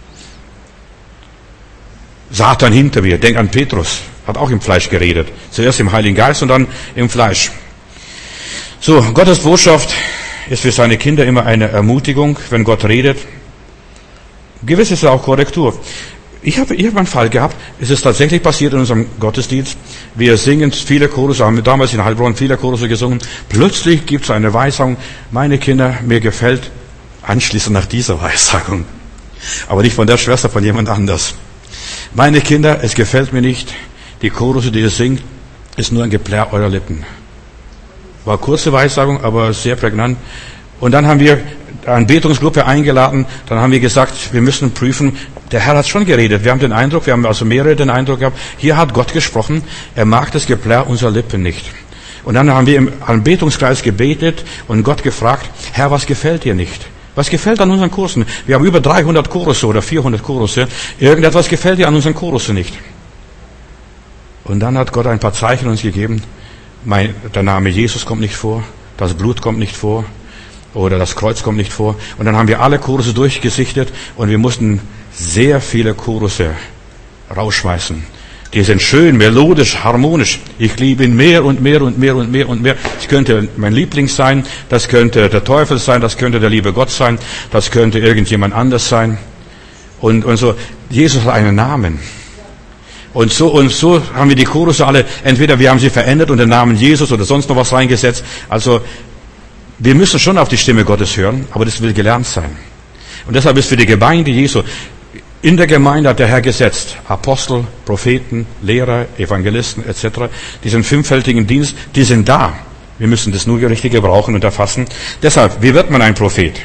Satan hinter mir, denk an Petrus, hat auch im Fleisch geredet. Zuerst im Heiligen Geist und dann im Fleisch. So, Gottes Botschaft ist für seine Kinder immer eine Ermutigung, wenn Gott redet. Gewiss ist es auch Korrektur. Ich habe einen Fall gehabt, es ist tatsächlich passiert in unserem Gottesdienst. Wir singen viele Chorusse, haben damals in Heilbronn viele Chorusse gesungen. Plötzlich gibt es eine Weissagung, meine Kinder, mir gefällt, anschließend nach dieser Weissagung, aber nicht von der Schwester, von jemand anders. Meine Kinder, es gefällt mir nicht, die Chorusse, die ihr singt, ist nur ein Geplärr eurer Lippen. War kurze Weissagung, aber sehr prägnant. Und dann haben wir eine Betungsgruppe eingeladen, dann haben wir gesagt, wir müssen prüfen, der Herr hat schon geredet. Wir haben den Eindruck, wir haben also mehrere den Eindruck gehabt, hier hat Gott gesprochen, er mag das Geplärr unserer Lippen nicht. Und dann haben wir im Anbetungskreis gebetet und Gott gefragt, Herr, was gefällt dir nicht? Was gefällt an unseren Kursen? Wir haben über 300 Chorusse oder 400 Chorusse. Irgendetwas gefällt dir an unseren Chorusse nicht. Und dann hat Gott ein paar Zeichen uns gegeben. Der Name Jesus kommt nicht vor, das Blut kommt nicht vor oder das Kreuz kommt nicht vor. Und dann haben wir alle Chorusse durchgesichtet und wir mussten sehr viele Chorusse rausschmeißen. Die sind schön, melodisch, harmonisch. Ich liebe ihn mehr und mehr und mehr und mehr und mehr. Das könnte mein Liebling sein, das könnte der Teufel sein, das könnte der liebe Gott sein, das könnte irgendjemand anders sein. Und so, Jesus hat einen Namen. Und so haben wir die Chorusse alle, entweder wir haben sie verändert und den Namen Jesus oder sonst noch was reingesetzt. Also, wir müssen schon auf die Stimme Gottes hören, aber das will gelernt sein. Und deshalb ist für die Gemeinde Jesu, in der Gemeinde hat der Herr gesetzt, Apostel, Propheten, Lehrer, Evangelisten etc. Diesen fünffältigen Dienst, die sind da. Wir müssen das nur richtig gebrauchen und erfassen. Deshalb, wie wird man ein Prophet?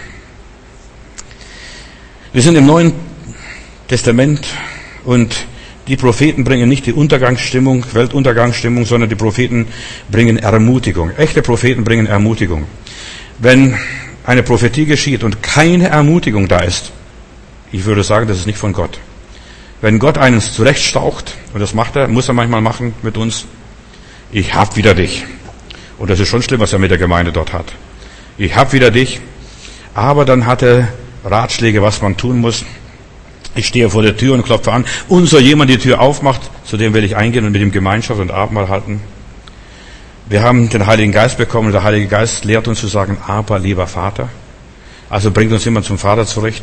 Wir sind im Neuen Testament und die Propheten bringen nicht die Untergangsstimmung, Weltuntergangsstimmung, sondern die Propheten bringen Ermutigung. Echte Propheten bringen Ermutigung. Wenn eine Prophetie geschieht und keine Ermutigung da ist, ich würde sagen, das ist nicht von Gott. Wenn Gott einen zurechtstaucht, und das macht er, muss er manchmal machen mit uns, ich hab wieder dich. Und das ist schon schlimm, was er mit der Gemeinde dort hat. Ich hab wieder dich, aber dann hat er Ratschläge, was man tun muss. Ich stehe vor der Tür und klopfe an. Und so jemand die Tür aufmacht, zu dem will ich eingehen und mit ihm Gemeinschaft und Abendmahl halten. Wir haben den Heiligen Geist bekommen und der Heilige Geist lehrt uns zu sagen, aber lieber Vater. Also bringt uns immer zum Vater zurück.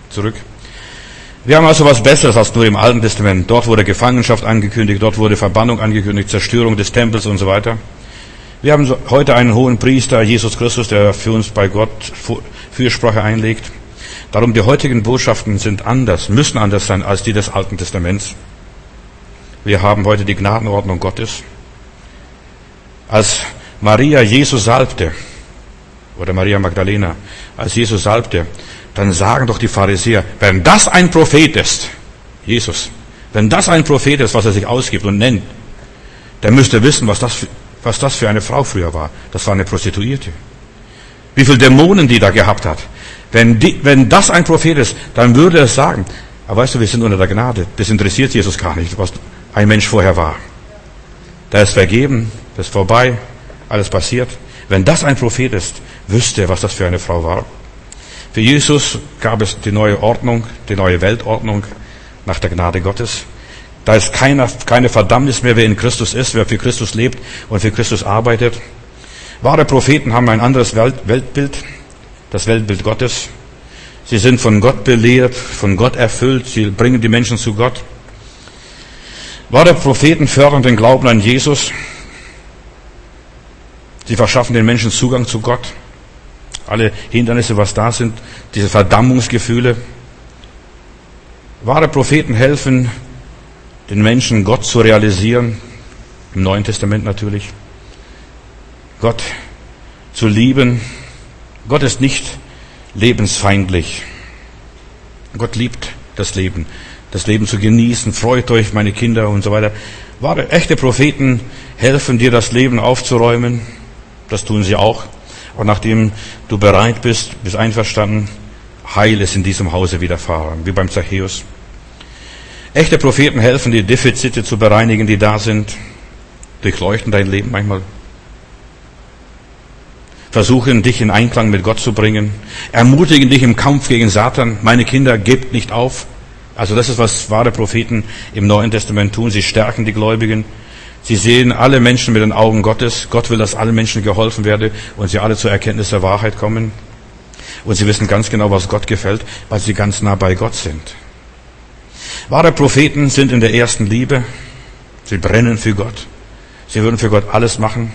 Wir haben also was Besseres als nur im Alten Testament. Dort wurde Gefangenschaft angekündigt, dort wurde Verbannung angekündigt, Zerstörung des Tempels und so weiter. Wir haben heute einen hohen Priester, Jesus Christus, der für uns bei Gott Fürsprache einlegt. Darum die heutigen Botschaften sind anders, müssen anders sein als die des Alten Testaments. Wir haben heute die Gnadenordnung Gottes. Als Maria Jesus salbte, oder Maria Magdalena, als Jesus salbte, dann sagen doch die Pharisäer, wenn das ein Prophet ist, Jesus, wenn das ein Prophet ist, was er sich ausgibt und nennt, der müsste wissen, was das für eine Frau früher war. Das war eine Prostituierte. Wie viele Dämonen die da gehabt hat. Wenn das ein Prophet ist, dann würde er es sagen. Aber weißt du, wir sind unter der Gnade. Das interessiert Jesus gar nicht, was ein Mensch vorher war. Da ist vergeben, das ist vorbei, alles passiert. Wenn das ein Prophet ist, wüsste er, was das für eine Frau war. Für Jesus gab es die neue Ordnung, die neue Weltordnung nach der Gnade Gottes. Da ist keine Verdammnis mehr, wer in Christus ist, wer für Christus lebt und für Christus arbeitet. Wahre Propheten haben ein anderes Weltbild, das Weltbild Gottes. Sie sind von Gott belehrt, von Gott erfüllt. Sie bringen die Menschen zu Gott. Wahre Propheten fördern den Glauben an Jesus. Sie verschaffen den Menschen Zugang zu Gott. Alle Hindernisse, was da sind, diese Verdammungsgefühle. Wahre Propheten helfen den Menschen, Gott zu realisieren. Im Neuen Testament natürlich. Gott zu lieben. Gott ist nicht lebensfeindlich. Gott liebt das Leben zu genießen. Freut euch, meine Kinder und so weiter. Wahre, echte Propheten helfen dir, das Leben aufzuräumen. Das tun sie auch. Und nachdem du bereit bist einverstanden, Heil ist in diesem Hause widerfahren, wie beim Zachäus. Echte Propheten helfen, die Defizite zu bereinigen, die da sind. Durchleuchten dein Leben manchmal. Versuchen, dich in Einklang mit Gott zu bringen. Ermutigen dich im Kampf gegen Satan. Meine Kinder, gebt nicht auf. Also das ist, was wahre Propheten im Neuen Testament tun. Sie stärken die Gläubigen. Sie sehen alle Menschen mit den Augen Gottes. Gott will, dass allen Menschen geholfen werde und sie alle zur Erkenntnis der Wahrheit kommen. Und sie wissen ganz genau, was Gott gefällt, weil sie ganz nah bei Gott sind. Wahre Propheten sind in der ersten Liebe. Sie brennen für Gott. Sie würden für Gott alles machen.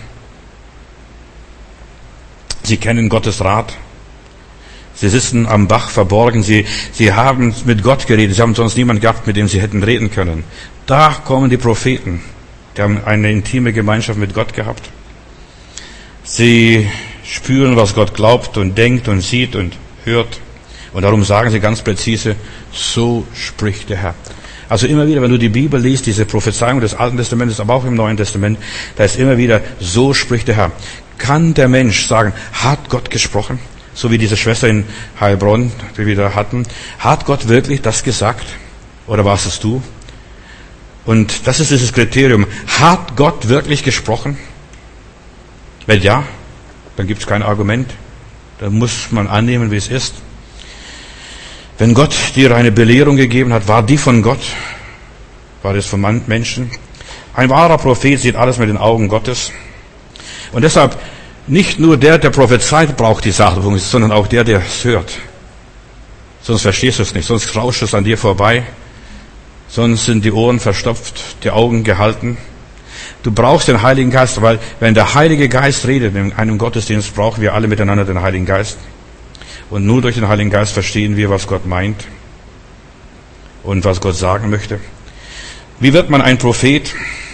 Sie kennen Gottes Rat. Sie sitzen am Bach verborgen. Sie haben mit Gott geredet. Sie haben sonst niemanden gehabt, mit dem sie hätten reden können. Da kommen die Propheten. Die haben eine intime Gemeinschaft mit Gott gehabt. Sie spüren, was Gott glaubt und denkt und sieht und hört. Und darum sagen sie ganz präzise, so spricht der Herr. Also immer wieder, wenn du die Bibel liest, diese Prophezeiung des Alten Testamentes, aber auch im Neuen Testament, da ist immer wieder, so spricht der Herr. Kann der Mensch sagen, hat Gott gesprochen? So wie diese Schwester in Heilbronn, die wir da hatten. Hat Gott wirklich das gesagt? Oder warst es du? Und das ist dieses Kriterium. Hat Gott wirklich gesprochen? Wenn ja, dann gibt es kein Argument. Da muss man annehmen, wie es ist. Wenn Gott dir eine Belehrung gegeben hat, war die von Gott? War das von Menschen? Ein wahrer Prophet sieht alles mit den Augen Gottes. Und deshalb, nicht nur der prophezeit, braucht die Salbung, sondern auch der es hört. Sonst verstehst du es nicht, sonst rauscht es an dir vorbei. Sonst sind die Ohren verstopft, die Augen gehalten. Du brauchst den Heiligen Geist, weil wenn der Heilige Geist redet, in einem Gottesdienst brauchen wir alle miteinander den Heiligen Geist. Und nur durch den Heiligen Geist verstehen wir, was Gott meint und was Gott sagen möchte. Wie wird man ein Prophet?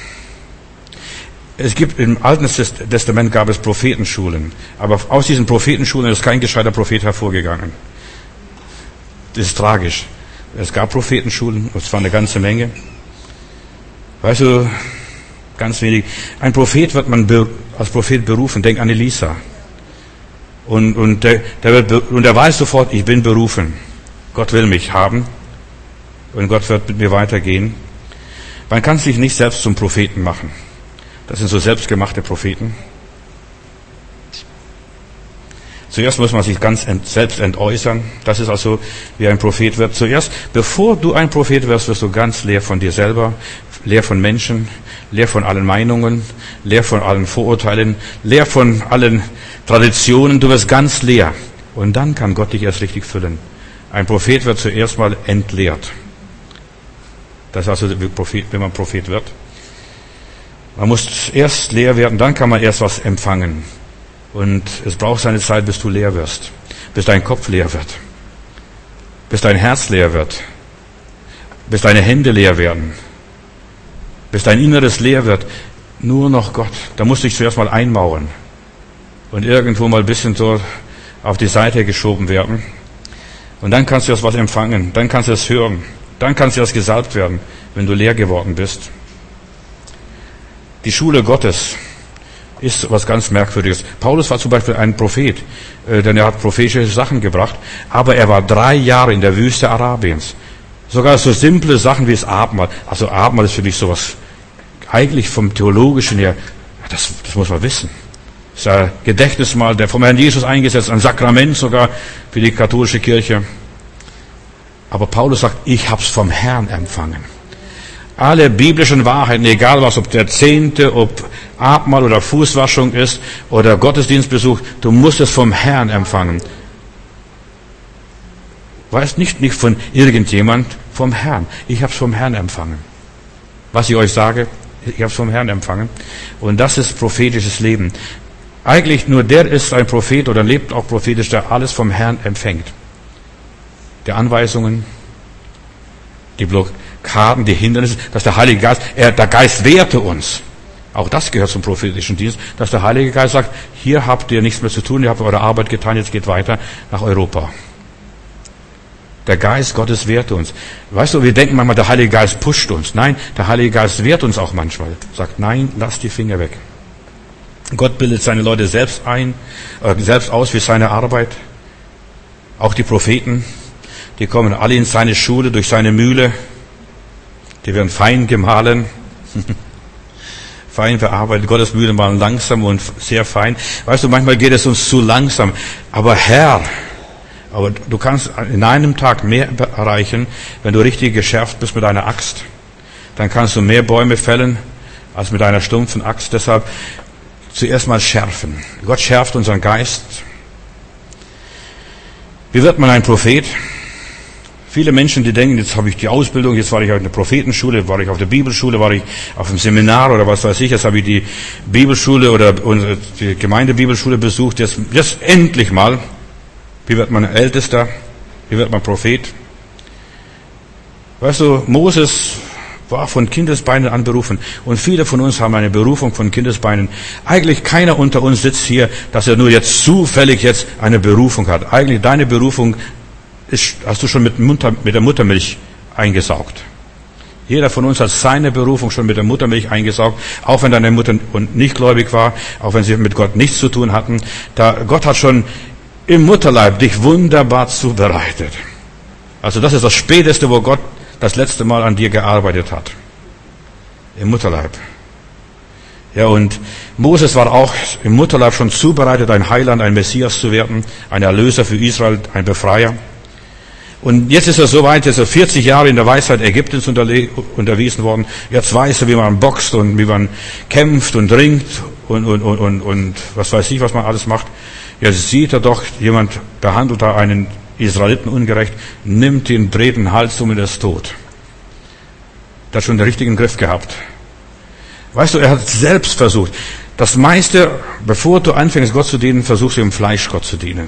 Es gibt im Alten Testament gab es Prophetenschulen, aber aus diesen Prophetenschulen ist kein gescheiter Prophet hervorgegangen. Das ist tragisch. Es gab Prophetenschulen, und zwar eine ganze Menge. Weißt du, ganz wenig. Ein Prophet wird man als Prophet berufen. Denk an Elisa. Und der weiß sofort, ich bin berufen. Gott will mich haben. Und Gott wird mit mir weitergehen. Man kann sich nicht selbst zum Propheten machen. Das sind so selbstgemachte Propheten. Zuerst muss man sich ganz selbst entäußern. Das ist also, wie ein Prophet wird. Zuerst, bevor du ein Prophet wirst, wirst du ganz leer von dir selber, leer von Menschen, leer von allen Meinungen, leer von allen Vorurteilen, leer von allen Traditionen. Du wirst ganz leer. Und dann kann Gott dich erst richtig füllen. Ein Prophet wird zuerst mal entleert. Das ist also, wenn man Prophet wird. Man muss erst leer werden, dann kann man erst was empfangen. Und es braucht seine Zeit, bis du leer wirst. Bis dein Kopf leer wird. Bis dein Herz leer wird. Bis deine Hände leer werden. Bis dein Inneres leer wird. Nur noch Gott. Da musst du dich zuerst mal einmauern. Und irgendwo mal ein bisschen so auf die Seite geschoben werden. Und dann kannst du erst was empfangen. Dann kannst du es hören. Dann kannst du erst gesalbt werden, wenn du leer geworden bist. Die Schule Gottes ist was ganz Merkwürdiges. Paulus war zum Beispiel ein Prophet, denn er hat prophetische Sachen gebracht, aber er war 3 Jahre in der Wüste Arabiens. Sogar so simple Sachen wie das Abendmahl. Also Abendmahl ist für mich sowas, eigentlich vom Theologischen her, das muss man wissen. Das ist ein Gedächtnismahl, der vom Herrn Jesus eingesetzt, ein Sakrament sogar für die katholische Kirche. Aber Paulus sagt, ich hab's vom Herrn empfangen. Alle biblischen Wahrheiten, egal was, ob der Zehnte, ob Abendmahl oder Fußwaschung ist oder Gottesdienstbesuch, du musst es vom Herrn empfangen. Weiß nicht von irgendjemand, vom Herrn. Ich habe es vom Herrn empfangen. Was ich euch sage, ich habe es vom Herrn empfangen. Und das ist prophetisches Leben. Eigentlich nur der ist ein Prophet oder lebt auch prophetisch, der alles vom Herrn empfängt. Die Anweisungen, die Blockaden, die Hindernisse, dass der Heilige Geist, der Geist wehrte uns. Auch das gehört zum prophetischen Dienst, dass der Heilige Geist sagt, hier habt ihr nichts mehr zu tun, ihr habt eure Arbeit getan, jetzt geht weiter nach Europa. Der Geist Gottes wehrt uns. Weißt du, wir denken manchmal, der Heilige Geist pusht uns. Nein, der Heilige Geist wehrt uns auch manchmal. Sagt, nein, lass die Finger weg. Gott bildet seine Leute selbst aus für seine Arbeit. Auch die Propheten, die kommen alle in seine Schule, durch seine Mühle. Die werden fein gemahlen, fein verarbeitet. Gottes Mühle malen langsam und sehr fein. Weißt du, manchmal geht es uns zu langsam. Aber du kannst in einem Tag mehr erreichen, wenn du richtig geschärft bist mit einer Axt. Dann kannst du mehr Bäume fällen, als mit einer stumpfen Axt. Deshalb zuerst mal schärfen. Gott schärft unseren Geist. Wie wird man ein Prophet? Viele Menschen, die denken, jetzt habe ich die Ausbildung, jetzt war ich auf der Prophetenschule, war ich auf der Bibelschule, war ich auf dem Seminar oder was weiß ich, jetzt habe ich die Bibelschule oder die Gemeindebibelschule besucht, jetzt endlich mal. Wie wird man Ältester? Wie wird man Prophet? Weißt du, Moses war von Kindesbeinen an berufen. Und viele von uns haben eine Berufung von Kindesbeinen. Eigentlich keiner unter uns sitzt hier, dass er nur jetzt zufällig jetzt eine Berufung hat. Eigentlich deine Berufung hast du schon mit der Muttermilch eingesaugt. Jeder von uns hat seine Berufung schon mit der Muttermilch eingesaugt, auch wenn deine Mutter nicht gläubig war, auch wenn sie mit Gott nichts zu tun hatten. Gott hat schon im Mutterleib dich wunderbar zubereitet. Also das ist das Späteste, wo Gott das letzte Mal an dir gearbeitet hat. Im Mutterleib. Ja, und Moses war auch im Mutterleib schon zubereitet, ein Heiland, ein Messias zu werden, ein Erlöser für Israel, ein Befreier. Und jetzt ist er so weit, dass er 40 Jahre in der Weisheit Ägyptens unterwiesen worden. Jetzt weiß er, wie man boxt und wie man kämpft und ringt und was weiß ich, was man alles macht. Jetzt sieht er doch, jemand behandelt da einen Israeliten ungerecht, nimmt ihn, dreht den Hals um und er ist tot. Der hat schon den richtigen Griff gehabt. Weißt du, er hat selbst versucht. Das meiste, bevor du anfängst, Gott zu dienen, versuchst du im Fleisch Gott zu dienen.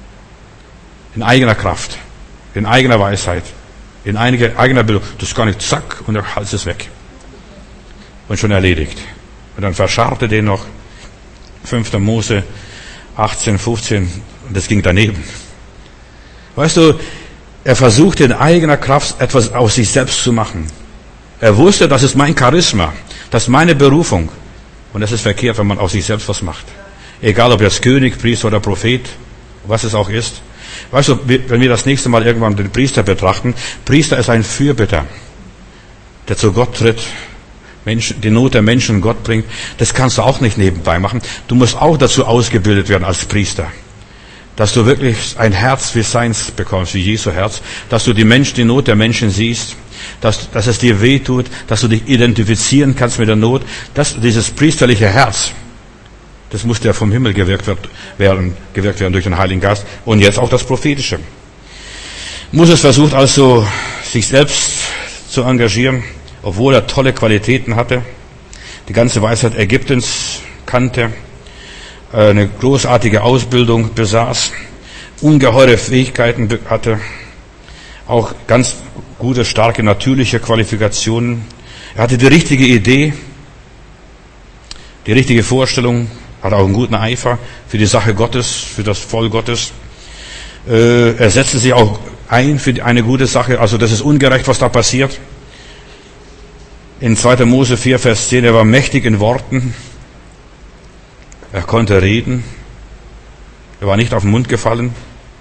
In eigener Kraft, in eigener Weisheit, in eigener Bildung. Das ist gar nicht, zack, und der Hals ist weg. Und schon erledigt. Und dann verscharrte den noch 5. Mose 18, 15, und das ging daneben. Weißt du, er versuchte in eigener Kraft etwas aus sich selbst zu machen. Er wusste, das ist mein Charisma, das ist meine Berufung. Und das ist verkehrt, wenn man aus sich selbst was macht. Egal, ob jetzt König, Priester oder Prophet, was es auch ist. Weißt du, wenn wir das nächste Mal irgendwann den Priester betrachten, Priester ist ein Fürbitter, der zu Gott tritt, die Not der Menschen Gott bringt. Das kannst du auch nicht nebenbei machen. Du musst auch dazu ausgebildet werden als Priester. Dass du wirklich ein Herz wie seins bekommst, wie Jesu Herz, dass du die Not der Menschen siehst, dass es dir weh tut, dass du dich identifizieren kannst mit der Not, dieses priesterliche Herz, das muss dir vom Himmel gewirkt werden durch den Heiligen Geist und jetzt auch das Prophetische. Moses versucht also, sich selbst zu engagieren, obwohl er tolle Qualitäten hatte, die ganze Weisheit Ägyptens kannte, eine großartige Ausbildung besaß, ungeheure Fähigkeiten hatte, auch ganz gute, starke, natürliche Qualifikationen. Er hatte die richtige Idee, die richtige Vorstellung, hatte auch einen guten Eifer für die Sache Gottes, für das Volk Gottes. Er setzte sich auch ein für eine gute Sache, also das ist ungerecht, was da passiert. In 2. Mose 4, Vers 10, er war mächtig in Worten, er konnte reden, er war nicht auf den Mund gefallen.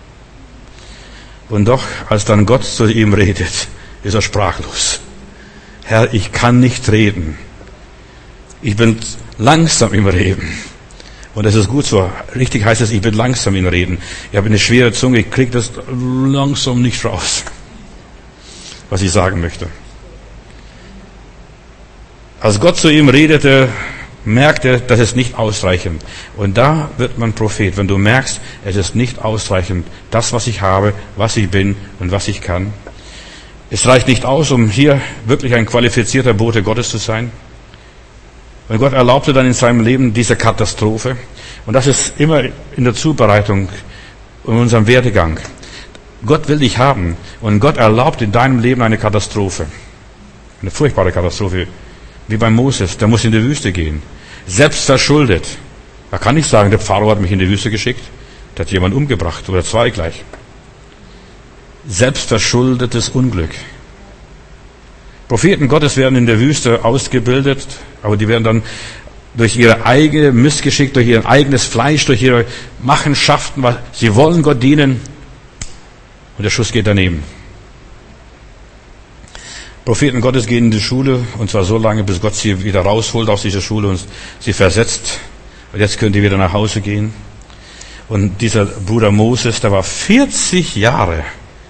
Und doch, als dann Gott zu ihm redet, ist er sprachlos. Herr, ich kann nicht reden. Ich bin langsam im Reden. Und das ist gut so. Richtig heißt es, ich bin langsam im Reden. Ich habe eine schwere Zunge, ich kriege das langsam nicht raus, was ich sagen möchte. Als Gott zu ihm redete, merkte, das ist nicht ausreichend. Und da wird man Prophet, wenn du merkst, es ist nicht ausreichend, das, was ich habe, was ich bin und was ich kann. Es reicht nicht aus, um hier wirklich ein qualifizierter Bote Gottes zu sein. Und Gott erlaubte dann in seinem Leben diese Katastrophe. Und das ist immer in der Zubereitung, in unserem Werdegang. Gott will dich haben. Und Gott erlaubt in deinem Leben eine Katastrophe. Eine furchtbare Katastrophe. Wie bei Moses. Der muss in die Wüste gehen. Selbst verschuldet. Er kann nicht sagen, der Pharao hat mich in die Wüste geschickt. Der hat jemanden umgebracht. Oder zwei gleich. Selbstverschuldetes Unglück. Propheten Gottes werden in der Wüste ausgebildet, aber die werden dann durch ihre eigene Missgeschick, durch ihr eigenes Fleisch, durch ihre Machenschaften, sie wollen Gott dienen und der Schuss geht daneben. Propheten Gottes gehen in die Schule und zwar so lange, bis Gott sie wieder rausholt aus dieser Schule und sie versetzt. Und jetzt können die wieder nach Hause gehen. Und dieser Bruder Moses, der war 40 Jahre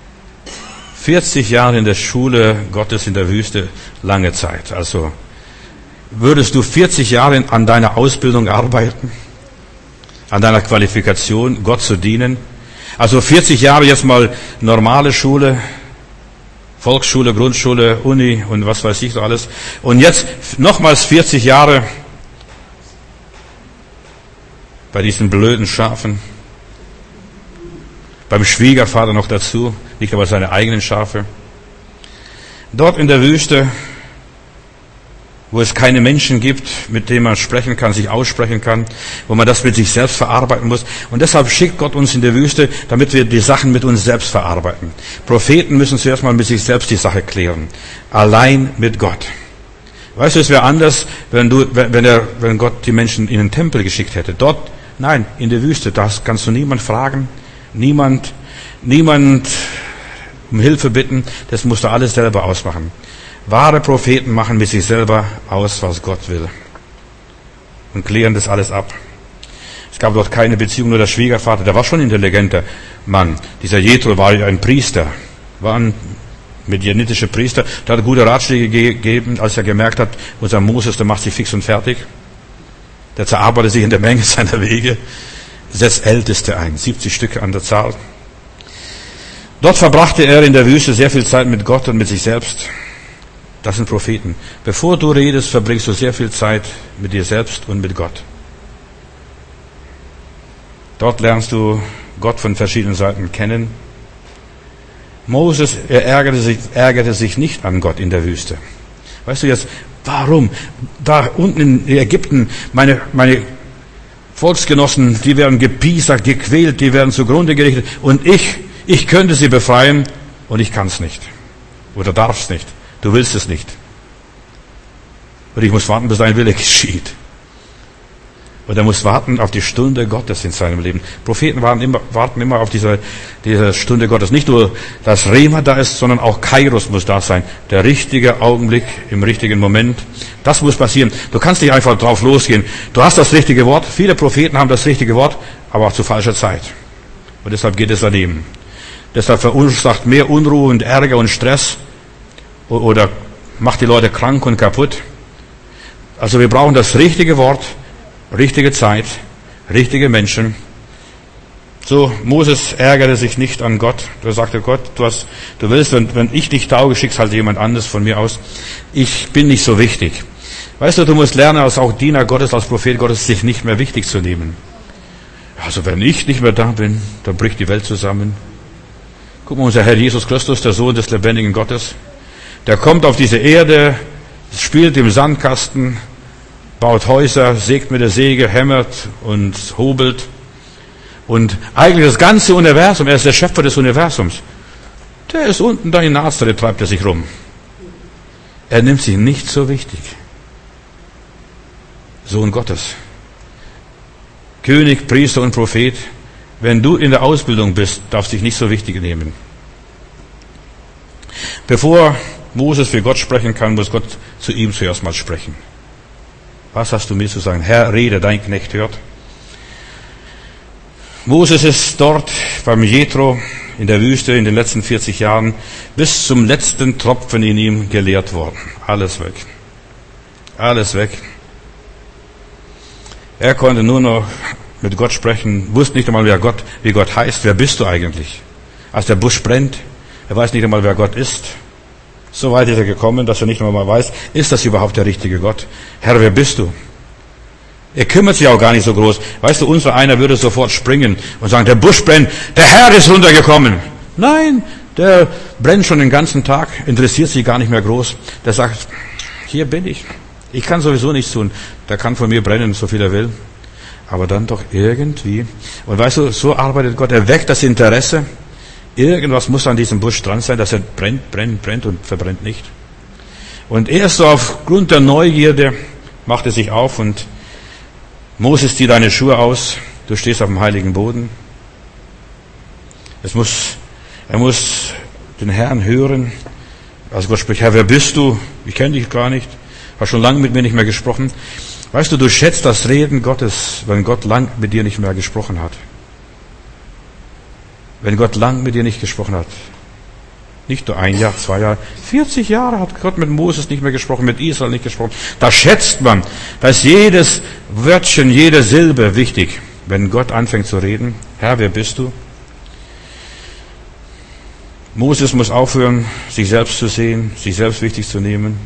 in der Schule Gottes in der Wüste, lange Zeit. Also würdest du 40 Jahre an deiner Ausbildung arbeiten, an deiner Qualifikation, Gott zu dienen? Also 40 Jahre jetzt mal normale Schule, Volksschule, Grundschule, Uni und was weiß ich so alles. Und jetzt nochmals 40 Jahre bei diesen blöden Schafen. Beim Schwiegervater noch dazu, nicht aber seine eigenen Schafe. Dort in der Wüste, wo es keine Menschen gibt, mit denen man sprechen kann, sich aussprechen kann, wo man das mit sich selbst verarbeiten muss. Und deshalb schickt Gott uns in die Wüste, damit wir die Sachen mit uns selbst verarbeiten. Propheten müssen zuerst mal mit sich selbst die Sache klären. Allein mit Gott. Weißt du, es wäre anders, wenn Gott die Menschen in den Tempel geschickt hätte. Dort, nein, in der Wüste, da kannst du niemand fragen. Niemand um Hilfe bitten, das musst du alles selber ausmachen. Wahre Propheten machen mit sich selber aus, was Gott will. Und klären das alles ab. Es gab dort keine Beziehung, nur der Schwiegervater, der war schon ein intelligenter Mann. Dieser Jethro war ein Priester, war ein medianitischer Priester, der hat gute Ratschläge gegeben, als er gemerkt hat, unser Moses, der macht sich fix und fertig. Der zerarbeitet sich in der Menge seiner Wege. Setzt Älteste ein, 70 Stück an der Zahl. Dort verbrachte er in der Wüste sehr viel Zeit mit Gott und mit sich selbst. Das sind Propheten. Bevor du redest, verbringst du sehr viel Zeit mit dir selbst und mit Gott. Dort lernst du Gott von verschiedenen Seiten kennen. Moses, er ärgerte sich nicht an Gott in der Wüste. Weißt du jetzt, warum? Da unten in Ägypten, meine Volksgenossen, die werden gepiesackt, gequält, die werden zugrunde gerichtet. Und ich könnte sie befreien und ich kann es nicht. Oder darf es nicht. Du willst es nicht. Und ich muss warten, bis dein Wille geschieht. Und er muss warten auf die Stunde Gottes in seinem Leben. Propheten warten immer auf diese Stunde Gottes. Nicht nur, dass Rema da ist, sondern auch Kairos muss da sein. Der richtige Augenblick im richtigen Moment. Das muss passieren. Du kannst nicht einfach drauf losgehen. Du hast das richtige Wort. Viele Propheten haben das richtige Wort, aber auch zu falscher Zeit. Und deshalb geht es daneben. Deshalb verursacht mehr Unruhe und Ärger und Stress oder macht die Leute krank und kaputt. Also wir brauchen das richtige Wort, richtige Zeit, richtige Menschen. So, Moses ärgerte sich nicht an Gott. Er sagte, Gott, du willst, wenn ich dich tauge, schickst halt jemand anderes von mir aus. Ich bin nicht so wichtig. Weißt du musst lernen, als auch Diener Gottes, als Prophet Gottes, sich nicht mehr wichtig zu nehmen. Also wenn ich nicht mehr da bin, dann bricht die Welt zusammen. Guck mal, unser Herr Jesus Christus, der Sohn des lebendigen Gottes, der kommt auf diese Erde, spielt im Sandkasten, baut Häuser, sägt mit der Säge, hämmert und hobelt. Und eigentlich das ganze Universum, er ist der Schöpfer des Universums. Der ist unten da in Nazareth, treibt er sich rum. Er nimmt sich nicht so wichtig. Sohn Gottes. König, Priester und Prophet. Wenn du in der Ausbildung bist, darfst du dich nicht so wichtig nehmen. Bevor Moses für Gott sprechen kann, muss Gott zu ihm zuerst mal sprechen. Was hast du mir zu sagen? Herr, rede, dein Knecht hört. Moses ist dort beim Jethro in der Wüste in den letzten 40 Jahren bis zum letzten Tropfen in ihm gelehrt worden. Alles weg. Alles weg. Er konnte nur noch mit Gott sprechen, wusste nicht einmal, wie Gott heißt. Wer bist du eigentlich? Als der Busch brennt, er weiß nicht einmal, wer Gott ist. So weit ist er gekommen, dass er nicht einmal weiß, ist das überhaupt der richtige Gott? Herr, wer bist du? Er kümmert sich auch gar nicht so groß. Weißt du, unser einer würde sofort springen und sagen, der Busch brennt, der Herr ist runtergekommen. Nein, der brennt schon den ganzen Tag, interessiert sich gar nicht mehr groß. Der sagt, hier bin ich. Ich kann sowieso nichts tun. Der kann von mir brennen, so viel er will. Aber dann doch irgendwie. Und weißt du, so arbeitet Gott. Er weckt das Interesse. Irgendwas muss an diesem Busch dran sein, dass er brennt und verbrennt nicht. Und erst so aufgrund der Neugierde macht er sich auf und Moses, zieh deine Schuhe aus, du stehst auf dem heiligen Boden. Er muss den Herrn hören. Also Gott spricht, Herr, wer bist du? Ich kenne dich gar nicht. Hast schon lange mit mir nicht mehr gesprochen. Weißt du, du schätzt das Reden Gottes, wenn Gott lang mit dir nicht mehr gesprochen hat. Wenn Gott lang mit dir nicht gesprochen hat. Nicht nur 1 Jahr, 2 Jahre, 40 Jahre hat Gott mit Moses nicht mehr gesprochen, mit Israel nicht gesprochen. Da schätzt man, da ist jedes Wörtchen, jede Silbe wichtig. Wenn Gott anfängt zu reden, Herr, wer bist du? Moses muss aufhören, sich selbst zu sehen, sich selbst wichtig zu nehmen.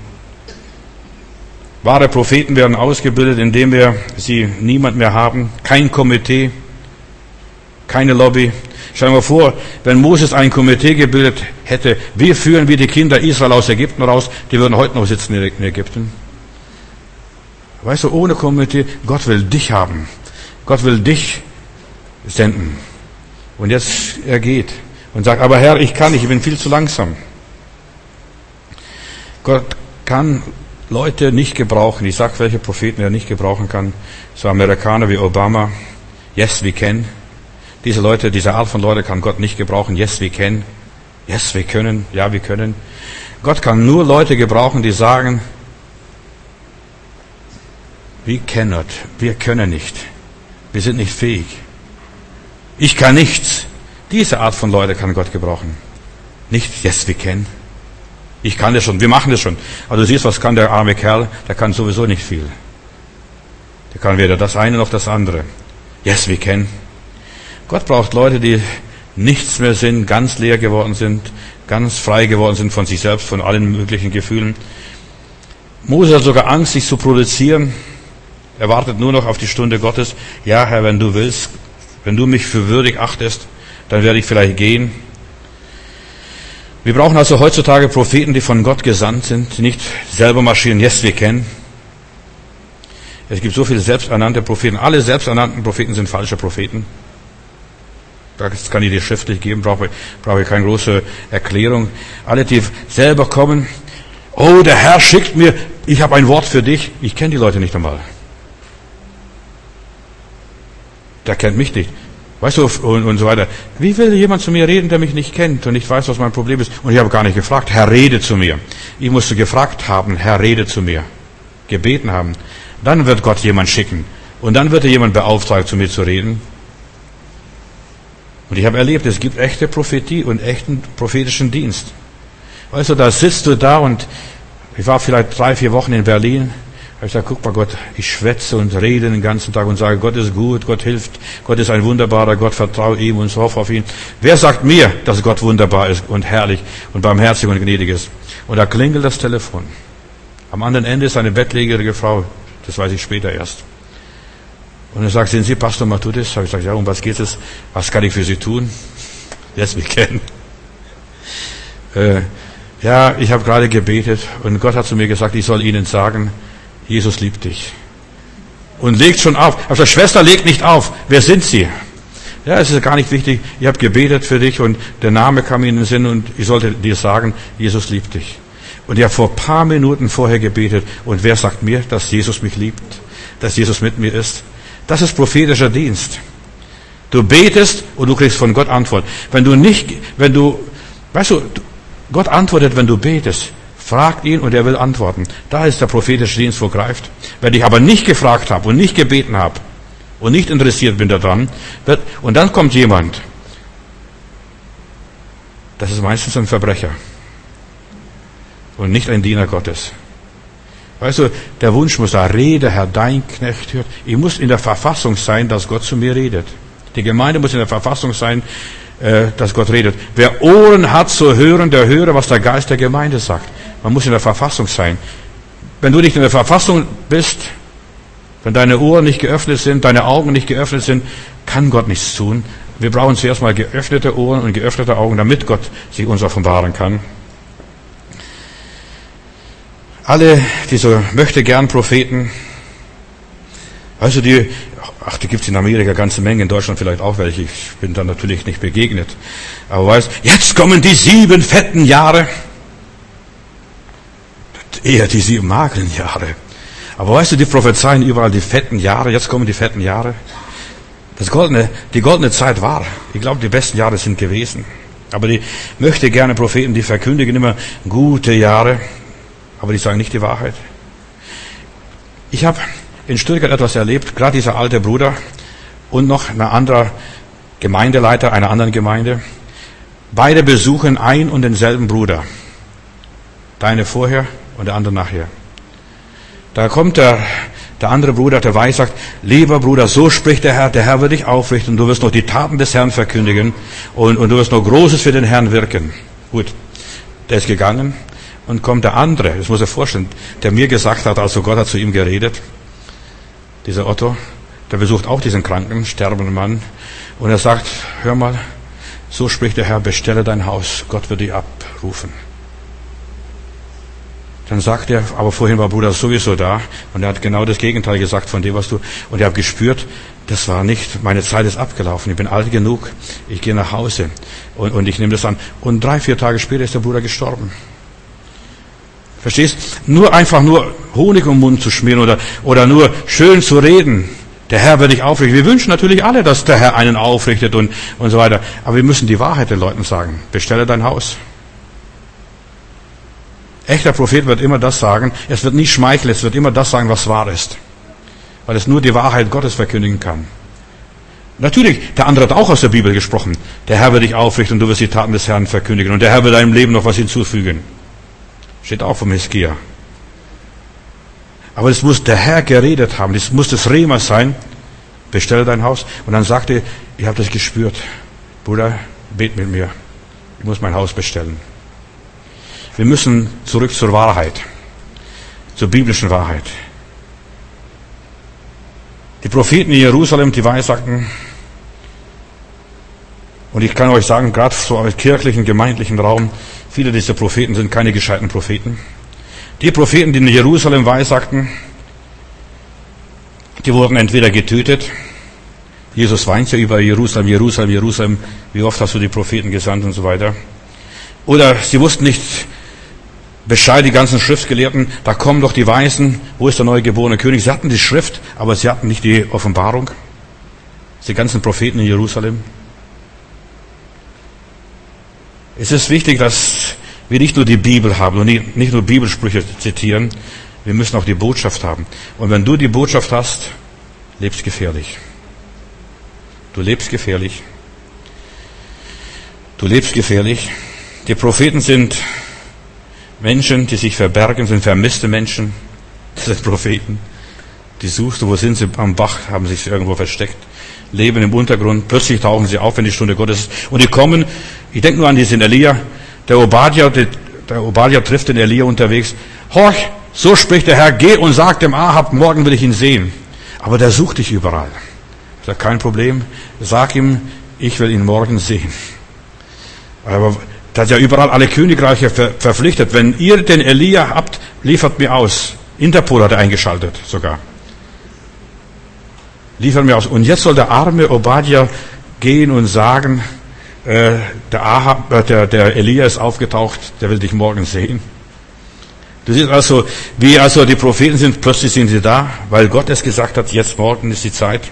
Wahre Propheten werden ausgebildet, indem wir sie niemand mehr haben. Kein Komitee, keine Lobby. Stell dir mal vor, wenn Moses ein Komitee gebildet hätte, wie führen wir die Kinder Israel aus Ägypten raus, die würden heute noch sitzen in Ägypten. Weißt du, ohne Komitee, Gott will dich haben. Gott will dich senden. Und jetzt, er geht und sagt, aber Herr, ich bin viel zu langsam. Gott kann Leute nicht gebrauchen. Ich sag, welche Propheten er nicht gebrauchen kann. So Amerikaner wie Obama. Yes, we can. Diese Art von Leute kann Gott nicht gebrauchen. Yes, we can. Yes, wir können. Ja, wir können. Gott kann nur Leute gebrauchen, die sagen, we cannot. Wir können nicht. Wir sind nicht fähig. Ich kann nichts. Diese Art von Leute kann Gott gebrauchen. Nicht, yes, we can. Ich kann das schon, wir machen das schon. Aber du siehst, was kann der arme Kerl? Der kann sowieso nicht viel. Der kann weder das eine noch das andere. Yes, we can. Gott braucht Leute, die nichts mehr sind, ganz leer geworden sind, ganz frei geworden sind von sich selbst, von allen möglichen Gefühlen. Mose hat sogar Angst, sich zu produzieren. Er wartet nur noch auf die Stunde Gottes. Ja, Herr, wenn du willst, wenn du mich für würdig achtest, dann werde ich vielleicht gehen. Wir brauchen also heutzutage Propheten, die von Gott gesandt sind, die nicht selber marschieren. Yes, we can. Es gibt so viele selbsternannte Propheten. Alle selbsternannten Propheten sind falsche Propheten. Das kann ich dir schriftlich geben, brauche ich keine große Erklärung. Alle, die selber kommen, oh, der Herr schickt mir, ich habe ein Wort für dich. Ich kenne die Leute nicht einmal. Der kennt mich nicht. Weißt du, und so weiter. Wie will jemand zu mir reden, der mich nicht kennt und nicht weiß, was mein Problem ist? Und ich habe gar nicht gefragt, Herr, rede zu mir. Ich musste gefragt haben, Herr, rede zu mir. Gebeten haben. Dann wird Gott jemand schicken. Und dann wird er jemand beauftragen, zu mir zu reden. Und ich habe erlebt, es gibt echte Prophetie und echten prophetischen Dienst. Weißt du, da sitzt du da und ich war vielleicht 3-4 Wochen in Berlin. Da habe ich gesagt, guck mal Gott, ich schwätze und rede den ganzen Tag und sage, Gott ist gut, Gott hilft, Gott ist ein wunderbarer Gott, vertraue ihm und hoffe auf ihn. Wer sagt mir, dass Gott wunderbar ist und herrlich und barmherzig und gnädig ist? Und da klingelt das Telefon. Am anderen Ende ist eine bettlägerige Frau, das weiß ich später erst. Und er sagt, sind Sie Pastor Matthäus? Habe ich gesagt, ja, um was geht es? Was kann ich für Sie tun? Yes, we can. Ja, ich habe gerade gebetet und Gott hat zu mir gesagt, ich soll Ihnen sagen, Jesus liebt dich. Und legt schon auf. Aber Schwester, legt nicht auf. Wer sind Sie? Ja, es ist gar nicht wichtig. Ich habe gebetet für dich und der Name kam mir in den Sinn und ich sollte dir sagen, Jesus liebt dich. Und ich habe vor ein paar Minuten vorher gebetet und wer sagt mir, dass Jesus mich liebt? Dass Jesus mit mir ist? Das ist prophetischer Dienst. Du betest und du kriegst von Gott Antwort. Weißt du, Gott antwortet, wenn du betest. Frag ihn und er will antworten. Da ist der prophetische Dienst, wo greift. Wenn ich aber nicht gefragt habe und nicht gebeten habe und nicht interessiert bin daran, und dann kommt jemand, das ist meistens ein Verbrecher und nicht ein Diener Gottes. Weißt du, der Wunsch muss da, rede, Herr, dein Knecht hört. Ich muss in der Verfassung sein, dass Gott zu mir redet. Die Gemeinde muss in der Verfassung sein, dass Gott redet. Wer Ohren hat zu hören, der höre, was der Geist der Gemeinde sagt. Man muss in der Verfassung sein. Wenn du nicht in der Verfassung bist, wenn deine Ohren nicht geöffnet sind, deine Augen nicht geöffnet sind, kann Gott nichts tun. Wir brauchen zuerst mal geöffnete Ohren und geöffnete Augen, damit Gott sich uns offenbaren kann. Alle diese möchte-gern Propheten, also die gibt es in Amerika ganze Menge, in Deutschland vielleicht auch welche, ich bin da natürlich nicht begegnet. Aber weißt, jetzt kommen die 7 fetten Jahre. Eher die 7 mageren Jahre. Aber weißt du, die prophezeien überall die fetten Jahre, jetzt kommen die fetten Jahre. Die goldene Zeit war. Ich glaube, die besten Jahre sind gewesen. Aber die möchte gerne Propheten, die verkündigen immer gute Jahre, aber die sagen nicht die Wahrheit. Ich habe in Stuttgart etwas erlebt, gerade dieser alte Bruder und noch ein anderer Gemeindeleiter einer anderen Gemeinde. Beide besuchen ein und denselben Bruder. Der eine vorher und der andere nachher. Da kommt der andere Bruder, der weiß, sagt, lieber Bruder, so spricht der Herr wird dich aufrichten, du wirst noch die Taten des Herrn verkündigen und du wirst noch Großes für den Herrn wirken. Gut, der ist gegangen und kommt der andere, das muss er vorstellen, der mir gesagt hat, also Gott hat zu ihm geredet, dieser Otto, der besucht auch diesen kranken, sterbenden Mann und er sagt, hör mal, so spricht der Herr, bestelle dein Haus, Gott wird dich abrufen. Dann sagt er, aber vorhin war Bruder sowieso da und er hat genau das Gegenteil gesagt von dem, was du... Und ich habe gespürt, das war nicht, meine Zeit ist abgelaufen, ich bin alt genug, ich gehe nach Hause und ich nehme das an. Und 3-4 Tage später ist der Bruder gestorben. Verstehst? Nur Honig um den Mund zu schmieren oder nur schön zu reden. Der Herr wird dich aufrichten. Wir wünschen natürlich alle, dass der Herr einen aufrichtet und so weiter. Aber wir müssen die Wahrheit den Leuten sagen. Bestelle dein Haus. Echter Prophet wird immer das sagen, es wird nie schmeicheln, es wird immer das sagen, was wahr ist. Weil es nur die Wahrheit Gottes verkündigen kann. Natürlich, der andere hat auch aus der Bibel gesprochen. Der Herr wird dich aufrichten und du wirst die Taten des Herrn verkündigen. Und der Herr wird deinem Leben noch was hinzufügen. Steht auch vom Hiskia. Aber es muss der Herr geredet haben, es muss das Rema sein. Bestelle dein Haus. Und dann sagte er, ich habe das gespürt. Bruder, bet mit mir. Ich muss mein Haus bestellen. Wir müssen zurück zur Wahrheit, zur biblischen Wahrheit. Die Propheten in Jerusalem, die weissagten, und ich kann euch sagen, gerade so im kirchlichen, gemeindlichen Raum, viele dieser Propheten sind keine gescheiten Propheten. Die Propheten, die in Jerusalem weissagten, die wurden entweder getötet. Jesus weint ja über Jerusalem, Jerusalem, Jerusalem. Wie oft hast du die Propheten gesandt und so weiter. Oder sie wussten nicht Bescheid, die ganzen Schriftgelehrten, da kommen doch die Weisen, wo ist der neugeborene König? Sie hatten die Schrift, aber sie hatten nicht die Offenbarung. Die ganzen Propheten in Jerusalem. Es ist wichtig, dass wir nicht nur die Bibel haben und nicht nur Bibelsprüche zitieren, wir müssen auch die Botschaft haben. Und wenn du die Botschaft hast, lebst gefährlich. Du lebst gefährlich. Du lebst gefährlich. Die Propheten sind Menschen, die sich verbergen, sind vermisste Menschen. Das sind Propheten. Die suchst du, wo sind sie? Am Bach, haben sich irgendwo versteckt. Leben im Untergrund. Plötzlich tauchen sie auf, wenn die Stunde Gottes ist. Und die kommen, ich denke nur an diesen Elia. Der Obadja trifft den Elia unterwegs. Horch, so spricht der Herr, geh und sag dem Ahab, morgen will ich ihn sehen. Aber der sucht dich überall. Ich sage, kein Problem. Sag ihm, ich will ihn morgen sehen. Aber der hat ja überall alle Königreiche verpflichtet. Wenn ihr den Elia habt, liefert mir aus. Interpol hat er eingeschaltet sogar. Liefert mir aus. Und jetzt soll der arme Obadja gehen und sagen, der Elia ist aufgetaucht, der will dich morgen sehen. Du siehst also, wie also die Propheten sind, plötzlich sind sie da, weil Gott es gesagt hat, jetzt morgen ist die Zeit.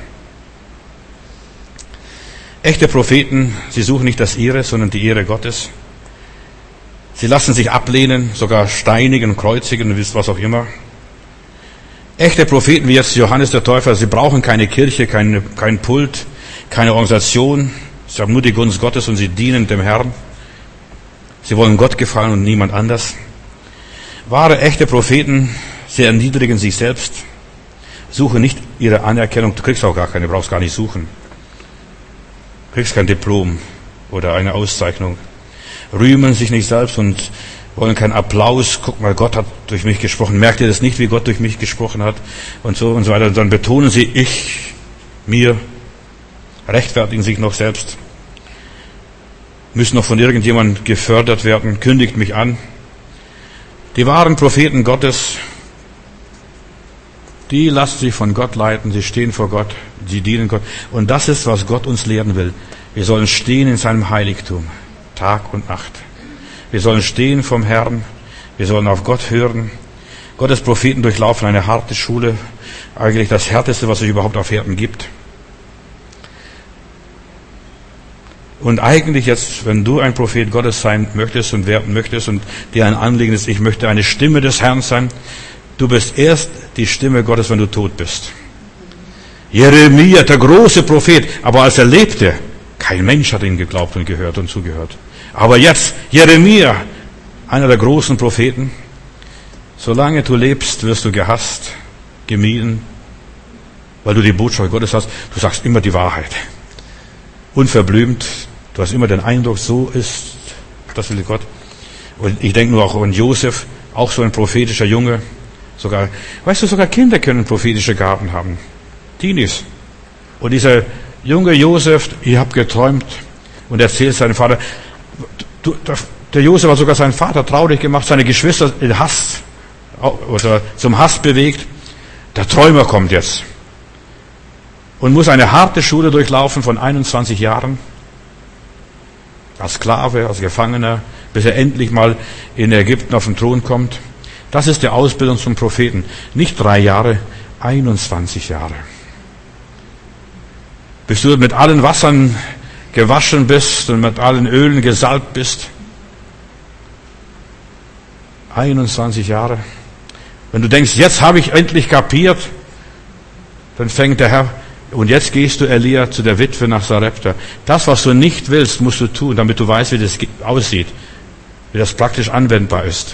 Echte Propheten, sie suchen nicht das ihre, sondern die Ehre Gottes. Sie lassen sich ablehnen, sogar steinigen, kreuzigen, wisst was auch immer. Echte Propheten wie jetzt Johannes der Täufer, sie brauchen keine Kirche, kein Pult, keine Organisation. Sie haben nur die Gunst Gottes und sie dienen dem Herrn. Sie wollen Gott gefallen und niemand anders. Wahre, echte Propheten Sie erniedrigen sich selbst. Suche nicht ihre Anerkennung. Du kriegst auch gar keine, du brauchst gar nicht suchen. Du kriegst kein Diplom oder eine Auszeichnung. Rühmen sich nicht selbst und wollen keinen Applaus. Guck mal, Gott hat durch mich gesprochen. Merkt ihr das nicht, wie Gott durch mich gesprochen hat? Und so weiter. Dann betonen sie ich, mir, rechtfertigen sich noch selbst. Müssen noch von irgendjemandem gefördert werden. Kündigt mich an. Die wahren Propheten Gottes, die lassen sich von Gott leiten, sie stehen vor Gott, sie dienen Gott. Und das ist, was Gott uns lehren will. Wir sollen stehen in seinem Heiligtum, Tag und Nacht. Wir sollen stehen vom Herrn, wir sollen auf Gott hören. Gottes Propheten durchlaufen eine harte Schule, eigentlich das Härteste, was es überhaupt auf Erden gibt. Und eigentlich jetzt, wenn du ein Prophet Gottes sein möchtest und werden möchtest und dir ein Anliegen ist, ich möchte eine Stimme des Herrn sein, du bist erst die Stimme Gottes, wenn du tot bist. Jeremia, der große Prophet, aber als er lebte, kein Mensch hat ihn geglaubt und gehört und zugehört. Aber jetzt, Jeremia, einer der großen Propheten, solange du lebst, wirst du gehasst, gemieden, weil du die Botschaft Gottes hast. Du sagst immer die Wahrheit. Unverblümt. Du hast immer den Eindruck, so ist, das will Gott. Und ich denke nur auch an Josef, auch so ein prophetischer Junge. Sogar, weißt du, sogar Kinder können prophetische Gaben haben. Teenies. Und dieser junge Josef, ich habe geträumt und erzählt seinem Vater, der Josef hat sogar seinen Vater traurig gemacht, seine Geschwister in Hass oder zum Hass bewegt. Der Träumer kommt jetzt und muss eine harte Schule durchlaufen von 21 Jahren als Sklave, als Gefangener, bis er endlich mal in Ägypten auf den Thron kommt. Das ist die Ausbildung zum Propheten. Nicht 3 Jahre, 21 Jahre. Bis du mit allen Wassern gewaschen bist und mit allen Ölen gesalbt bist. 21 Jahre. Wenn du denkst, jetzt habe ich endlich kapiert, dann fängt der Herr, und jetzt gehst du, Elia, zu der Witwe nach Sarepta. Das, was du nicht willst, musst du tun, damit du weißt, wie das aussieht, wie das praktisch anwendbar ist.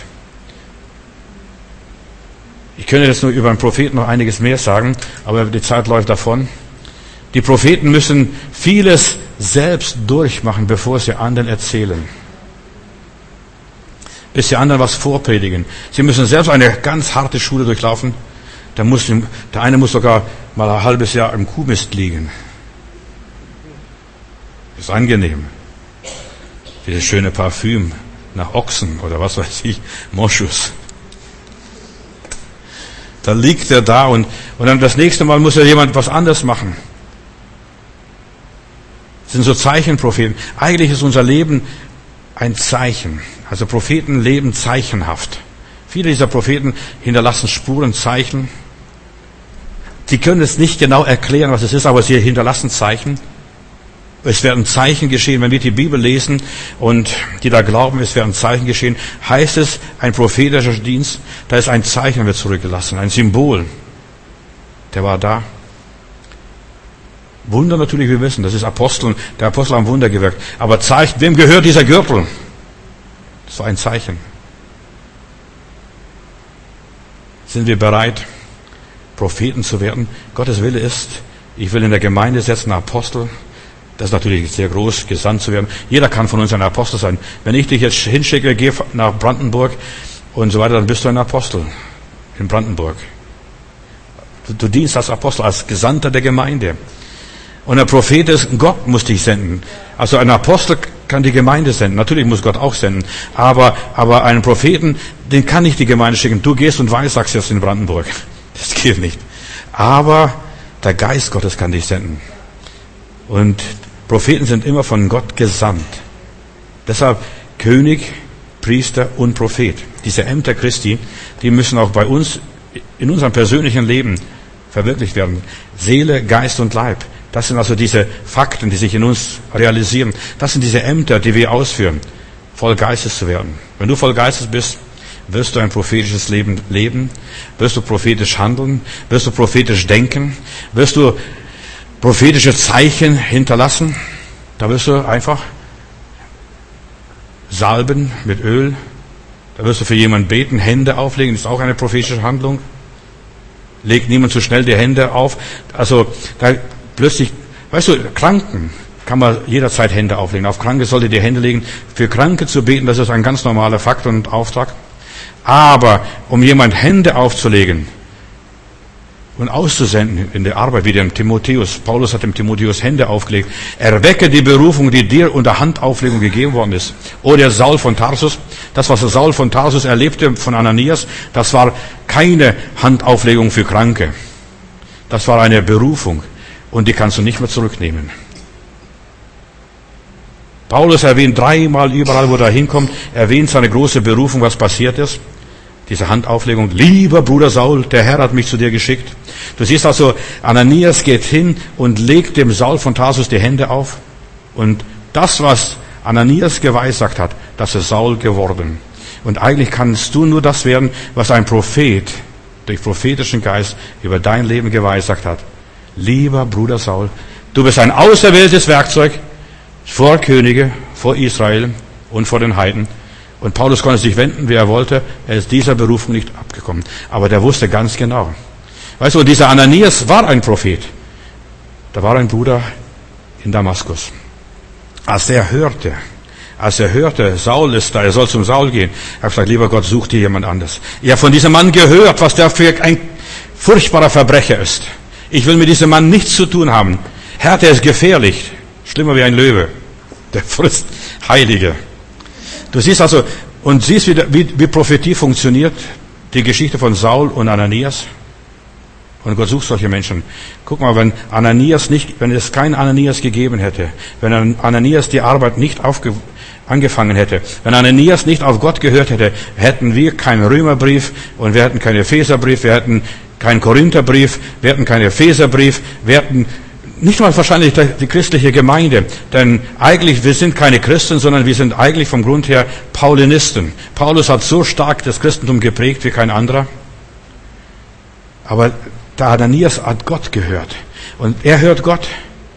Ich könnte jetzt nur über einen Propheten noch einiges mehr sagen, aber die Zeit läuft davon. Die Propheten müssen vieles selbst durchmachen, bevor sie anderen erzählen. Bis sie anderen was vorpredigen. Sie müssen selbst eine ganz harte Schule durchlaufen. Der eine muss sogar mal ein halbes Jahr im Kuhmist liegen. Das ist angenehm. Dieses schöne Parfüm nach Ochsen oder was weiß ich, Moschus. Da liegt er da und dann das nächste Mal muss ja jemand was anderes machen. Das sind so Zeichenpropheten. Eigentlich ist unser Leben ein Zeichen. Also Propheten leben zeichenhaft. Viele dieser Propheten hinterlassen Spuren, Zeichen. Sie können es nicht genau erklären, was es ist, aber sie hinterlassen Zeichen. Es werden Zeichen geschehen, wenn wir die Bibel lesen und die da glauben, es werden Zeichen geschehen, heißt es, ein prophetischer Dienst, da ist ein Zeichen wird zurückgelassen, ein Symbol. Der war da. Wunder natürlich, wir wissen, das ist Apostel, der Apostel haben Wunder gewirkt. Aber Zeichen, wem gehört dieser Gürtel? Das war ein Zeichen. Sind wir bereit, Propheten zu werden? Gottes Wille ist, ich will in der Gemeinde setzen, Apostel. Das ist natürlich sehr groß, gesandt zu werden. Jeder kann von uns ein Apostel sein. Wenn ich dich jetzt hinschicke, geh nach Brandenburg und so weiter, dann bist du ein Apostel in Brandenburg. Du dienst als Apostel, als Gesandter der Gemeinde. Und ein Prophet ist, Gott muss dich senden. Also ein Apostel kann die Gemeinde senden. Natürlich muss Gott auch senden. Aber einen Propheten, den kann nicht die Gemeinde schicken. Du gehst und weissagst jetzt in Brandenburg. Das geht nicht. Aber der Geist Gottes kann dich senden. Und Propheten sind immer von Gott gesandt. Deshalb König, Priester und Prophet. Diese Ämter Christi, die müssen auch bei uns in unserem persönlichen Leben verwirklicht werden. Seele, Geist und Leib. Das sind also diese Fakten, die sich in uns realisieren. Das sind diese Ämter, die wir ausführen, voll Geistes zu werden. Wenn du voll Geistes bist, wirst du ein prophetisches Leben leben, wirst du prophetisch handeln, wirst du prophetisch denken, wirst du prophetische Zeichen hinterlassen. Da wirst du einfach salben mit Öl Da wirst du für jemanden beten, Hände auflegen, ist auch eine prophetische Handlung. Legt niemand so schnell die Hände auf. Also da plötzlich, weißt du, Kranken kann man jederzeit Hände auflegen. Auf Kranke sollte die Hände legen. Für Kranke zu beten, das ist ein ganz normaler Fakt und Auftrag. Aber um jemand Hände aufzulegen und auszusenden in der Arbeit, wie dem Timotheus, Paulus hat dem Timotheus Hände aufgelegt, erwecke die Berufung, die dir unter Handauflegung gegeben worden ist. Oder Saul von Tarsus, das, was Saul von Tarsus erlebte von Ananias, das war keine Handauflegung für Kranke. Das war eine Berufung und die kannst du nicht mehr zurücknehmen. Paulus erwähnt dreimal überall, wo er hinkommt, erwähnt seine große Berufung, was passiert ist. Diese Handauflegung. Lieber Bruder Saul, der Herr hat mich zu dir geschickt. Du siehst also, Ananias geht hin und legt dem Saul von Tarsus die Hände auf. Und das, was Ananias geweissagt hat, das ist Saul geworden. Und eigentlich kannst du nur das werden, was ein Prophet durch prophetischen Geist über dein Leben geweissagt hat. Lieber Bruder Saul, du bist ein auserwähltes Werkzeug vor Könige, vor Israel und vor den Heiden. Und Paulus konnte sich wenden, wie er wollte. Er ist dieser Berufung nicht abgekommen. Aber der wusste ganz genau. Weißt du, dieser Ananias war ein Prophet. Da war ein Bruder in Damaskus. Als er hörte, Saul ist da, er soll zum Saul gehen. Er hat gesagt, lieber Gott, such dir jemand anderes. Ich habe von diesem Mann gehört, was der für ein furchtbarer Verbrecher ist. Ich will mit diesem Mann nichts zu tun haben. Herr, der ist gefährlich. Schlimmer wie ein Löwe. Der frisst Heilige. Du siehst also, und siehst, wie Prophetie funktioniert. Die Geschichte von Saul und Ananias. Und Gott sucht solche Menschen. Guck mal, wenn es keinen Ananias gegeben hätte, wenn Ananias die Arbeit nicht angefangen hätte, wenn Ananias nicht auf Gott gehört hätte, hätten wir keinen Römerbrief und wir hätten keinen Epheserbrief, wir hätten keinen Korintherbrief, wir hätten keinen Epheserbrief, wir hätten nicht mal wahrscheinlich die christliche Gemeinde, denn eigentlich, wir sind keine Christen, sondern wir sind eigentlich vom Grund her Paulinisten. Paulus hat so stark das Christentum geprägt wie kein anderer. Aber der Ananias hat Gott gehört. Und er hört Gott.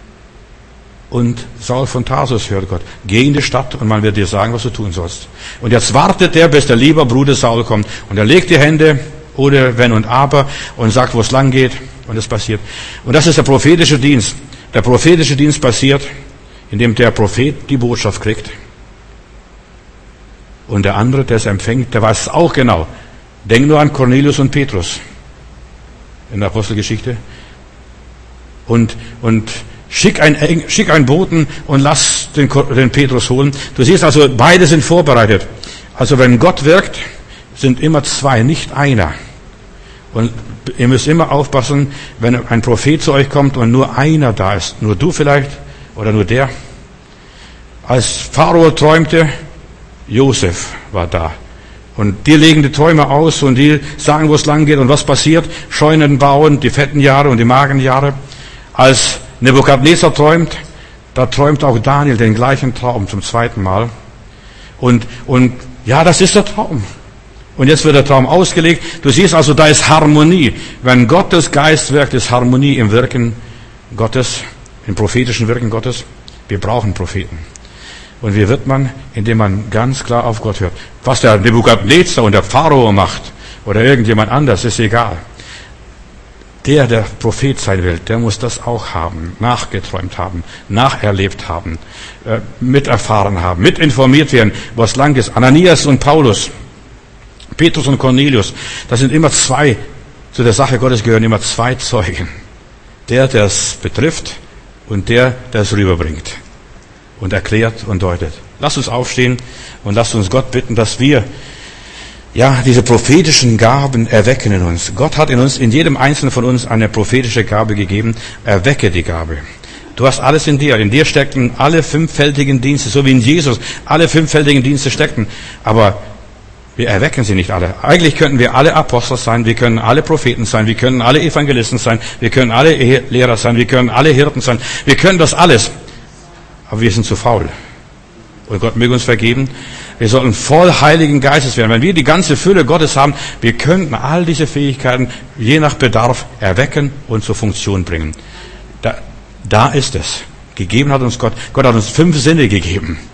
Und Saul von Tarsus hört Gott. Geh in die Stadt und man wird dir sagen, was du tun sollst. Und jetzt wartet er, bis der liebe Bruder Saul kommt. Und er legt die Hände, oder wenn und aber, und sagt, wo es lang geht. Und es passiert. Und das ist der prophetische Dienst. Der prophetische Dienst passiert, indem der Prophet die Botschaft kriegt. Und der andere, der es empfängt, der weiß es auch genau. Denk nur an Cornelius und Petrus in der Apostelgeschichte. Und schick einen Boten und lass den Petrus holen. Du siehst also, beide sind vorbereitet. Also wenn Gott wirkt, sind immer zwei, nicht einer. Und ihr müsst immer aufpassen, wenn ein Prophet zu euch kommt und nur einer da ist, nur du vielleicht oder nur der. Als Pharao träumte, Josef war da. Und die legen die Träume aus und die sagen, wo es lang geht und was passiert. Scheunen bauen, die fetten Jahre und die mageren Jahre. Als Nebukadnezar träumt, da träumt auch Daniel den gleichen Traum zum zweiten Mal. Und ja, das ist der Traum. Und jetzt wird der Traum ausgelegt. Du siehst also, da ist Harmonie. Wenn Gottes Geist wirkt, ist Harmonie im Wirken Gottes, im prophetischen Wirken Gottes. Wir brauchen Propheten. Und wie wird man? Indem man ganz klar auf Gott hört. Was der Nebukadnezar und der Pharao macht oder irgendjemand anders, ist egal. Der Prophet sein will, der muss das auch haben, nachgeträumt haben, nacherlebt haben, miterfahren haben, mitinformiert werden, was lang ist. Ananias und Paulus, Petrus und Cornelius, das sind immer zwei, zu der Sache Gottes gehören immer zwei Zeugen. Der es betrifft und der es rüberbringt und erklärt und deutet. Lasst uns aufstehen und lasst uns Gott bitten, dass wir diese prophetischen Gaben erwecken in uns. Gott hat in jedem Einzelnen von uns eine prophetische Gabe gegeben. Erwecke die Gabe. Du hast alles in dir. In dir steckten alle fünffältigen Dienste, so wie in Jesus alle fünffältigen Dienste steckten. Aber wir erwecken sie nicht alle. Eigentlich könnten wir alle Apostel sein, wir können alle Propheten sein, wir können alle Evangelisten sein, wir können alle Lehrer sein, wir können alle Hirten sein, wir können das alles. Aber wir sind zu faul. Und Gott möge uns vergeben. Wir sollten voll Heiligen Geistes werden. Wenn wir die ganze Fülle Gottes haben, wir könnten all diese Fähigkeiten je nach Bedarf erwecken und zur Funktion bringen. Da ist es. Gegeben hat uns Gott. Gott hat uns 5 Sinne gegeben.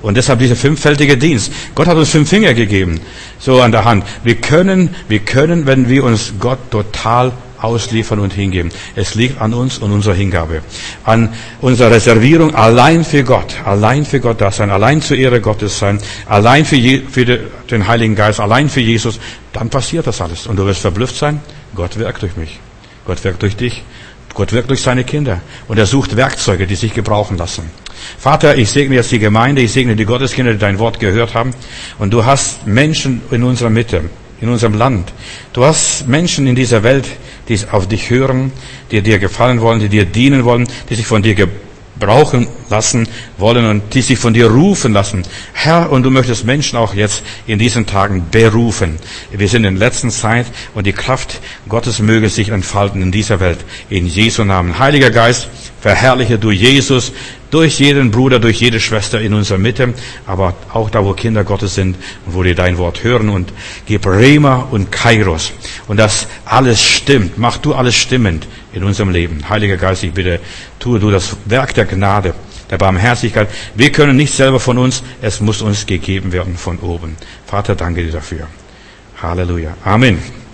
Und deshalb dieser fünffältige Dienst. Gott hat uns 5 Finger gegeben, so an der Hand. Wir können, wenn wir uns Gott total ausliefern und hingeben. Es liegt an uns und unserer Hingabe, an unserer Reservierung allein für Gott da sein, allein zur Ehre Gottes sein, allein für den Heiligen Geist, allein für Jesus. Dann passiert das alles. Und du wirst verblüfft sein, Gott wirkt durch mich, Gott wirkt durch dich, Gott wirkt durch seine Kinder. Und er sucht Werkzeuge, die sich gebrauchen lassen. Vater, ich segne jetzt die Gemeinde, ich segne die Gotteskinder, die dein Wort gehört haben. Und du hast Menschen in unserer Mitte, in unserem Land. Du hast Menschen in dieser Welt, die auf dich hören, die dir gefallen wollen, die dir dienen wollen, die sich von dir gebrauchen lassen wollen und die sich von dir rufen lassen. Herr, und du möchtest Menschen auch jetzt in diesen Tagen berufen. Wir sind in der letzten Zeit und die Kraft Gottes möge sich entfalten in dieser Welt. In Jesu Namen. Heiliger Geist, verherrliche du Jesus durch jeden Bruder, durch jede Schwester in unserer Mitte, aber auch da, wo Kinder Gottes sind und wo die dein Wort hören, und gib Rema und Kairos. Und dass alles stimmt. Mach du alles stimmend in unserem Leben. Heiliger Geist, ich bitte, tue du das Werk der Gnade, der Barmherzigkeit. Wir können nicht selber von uns, es muss uns gegeben werden von oben. Vater, danke dir dafür. Halleluja. Amen.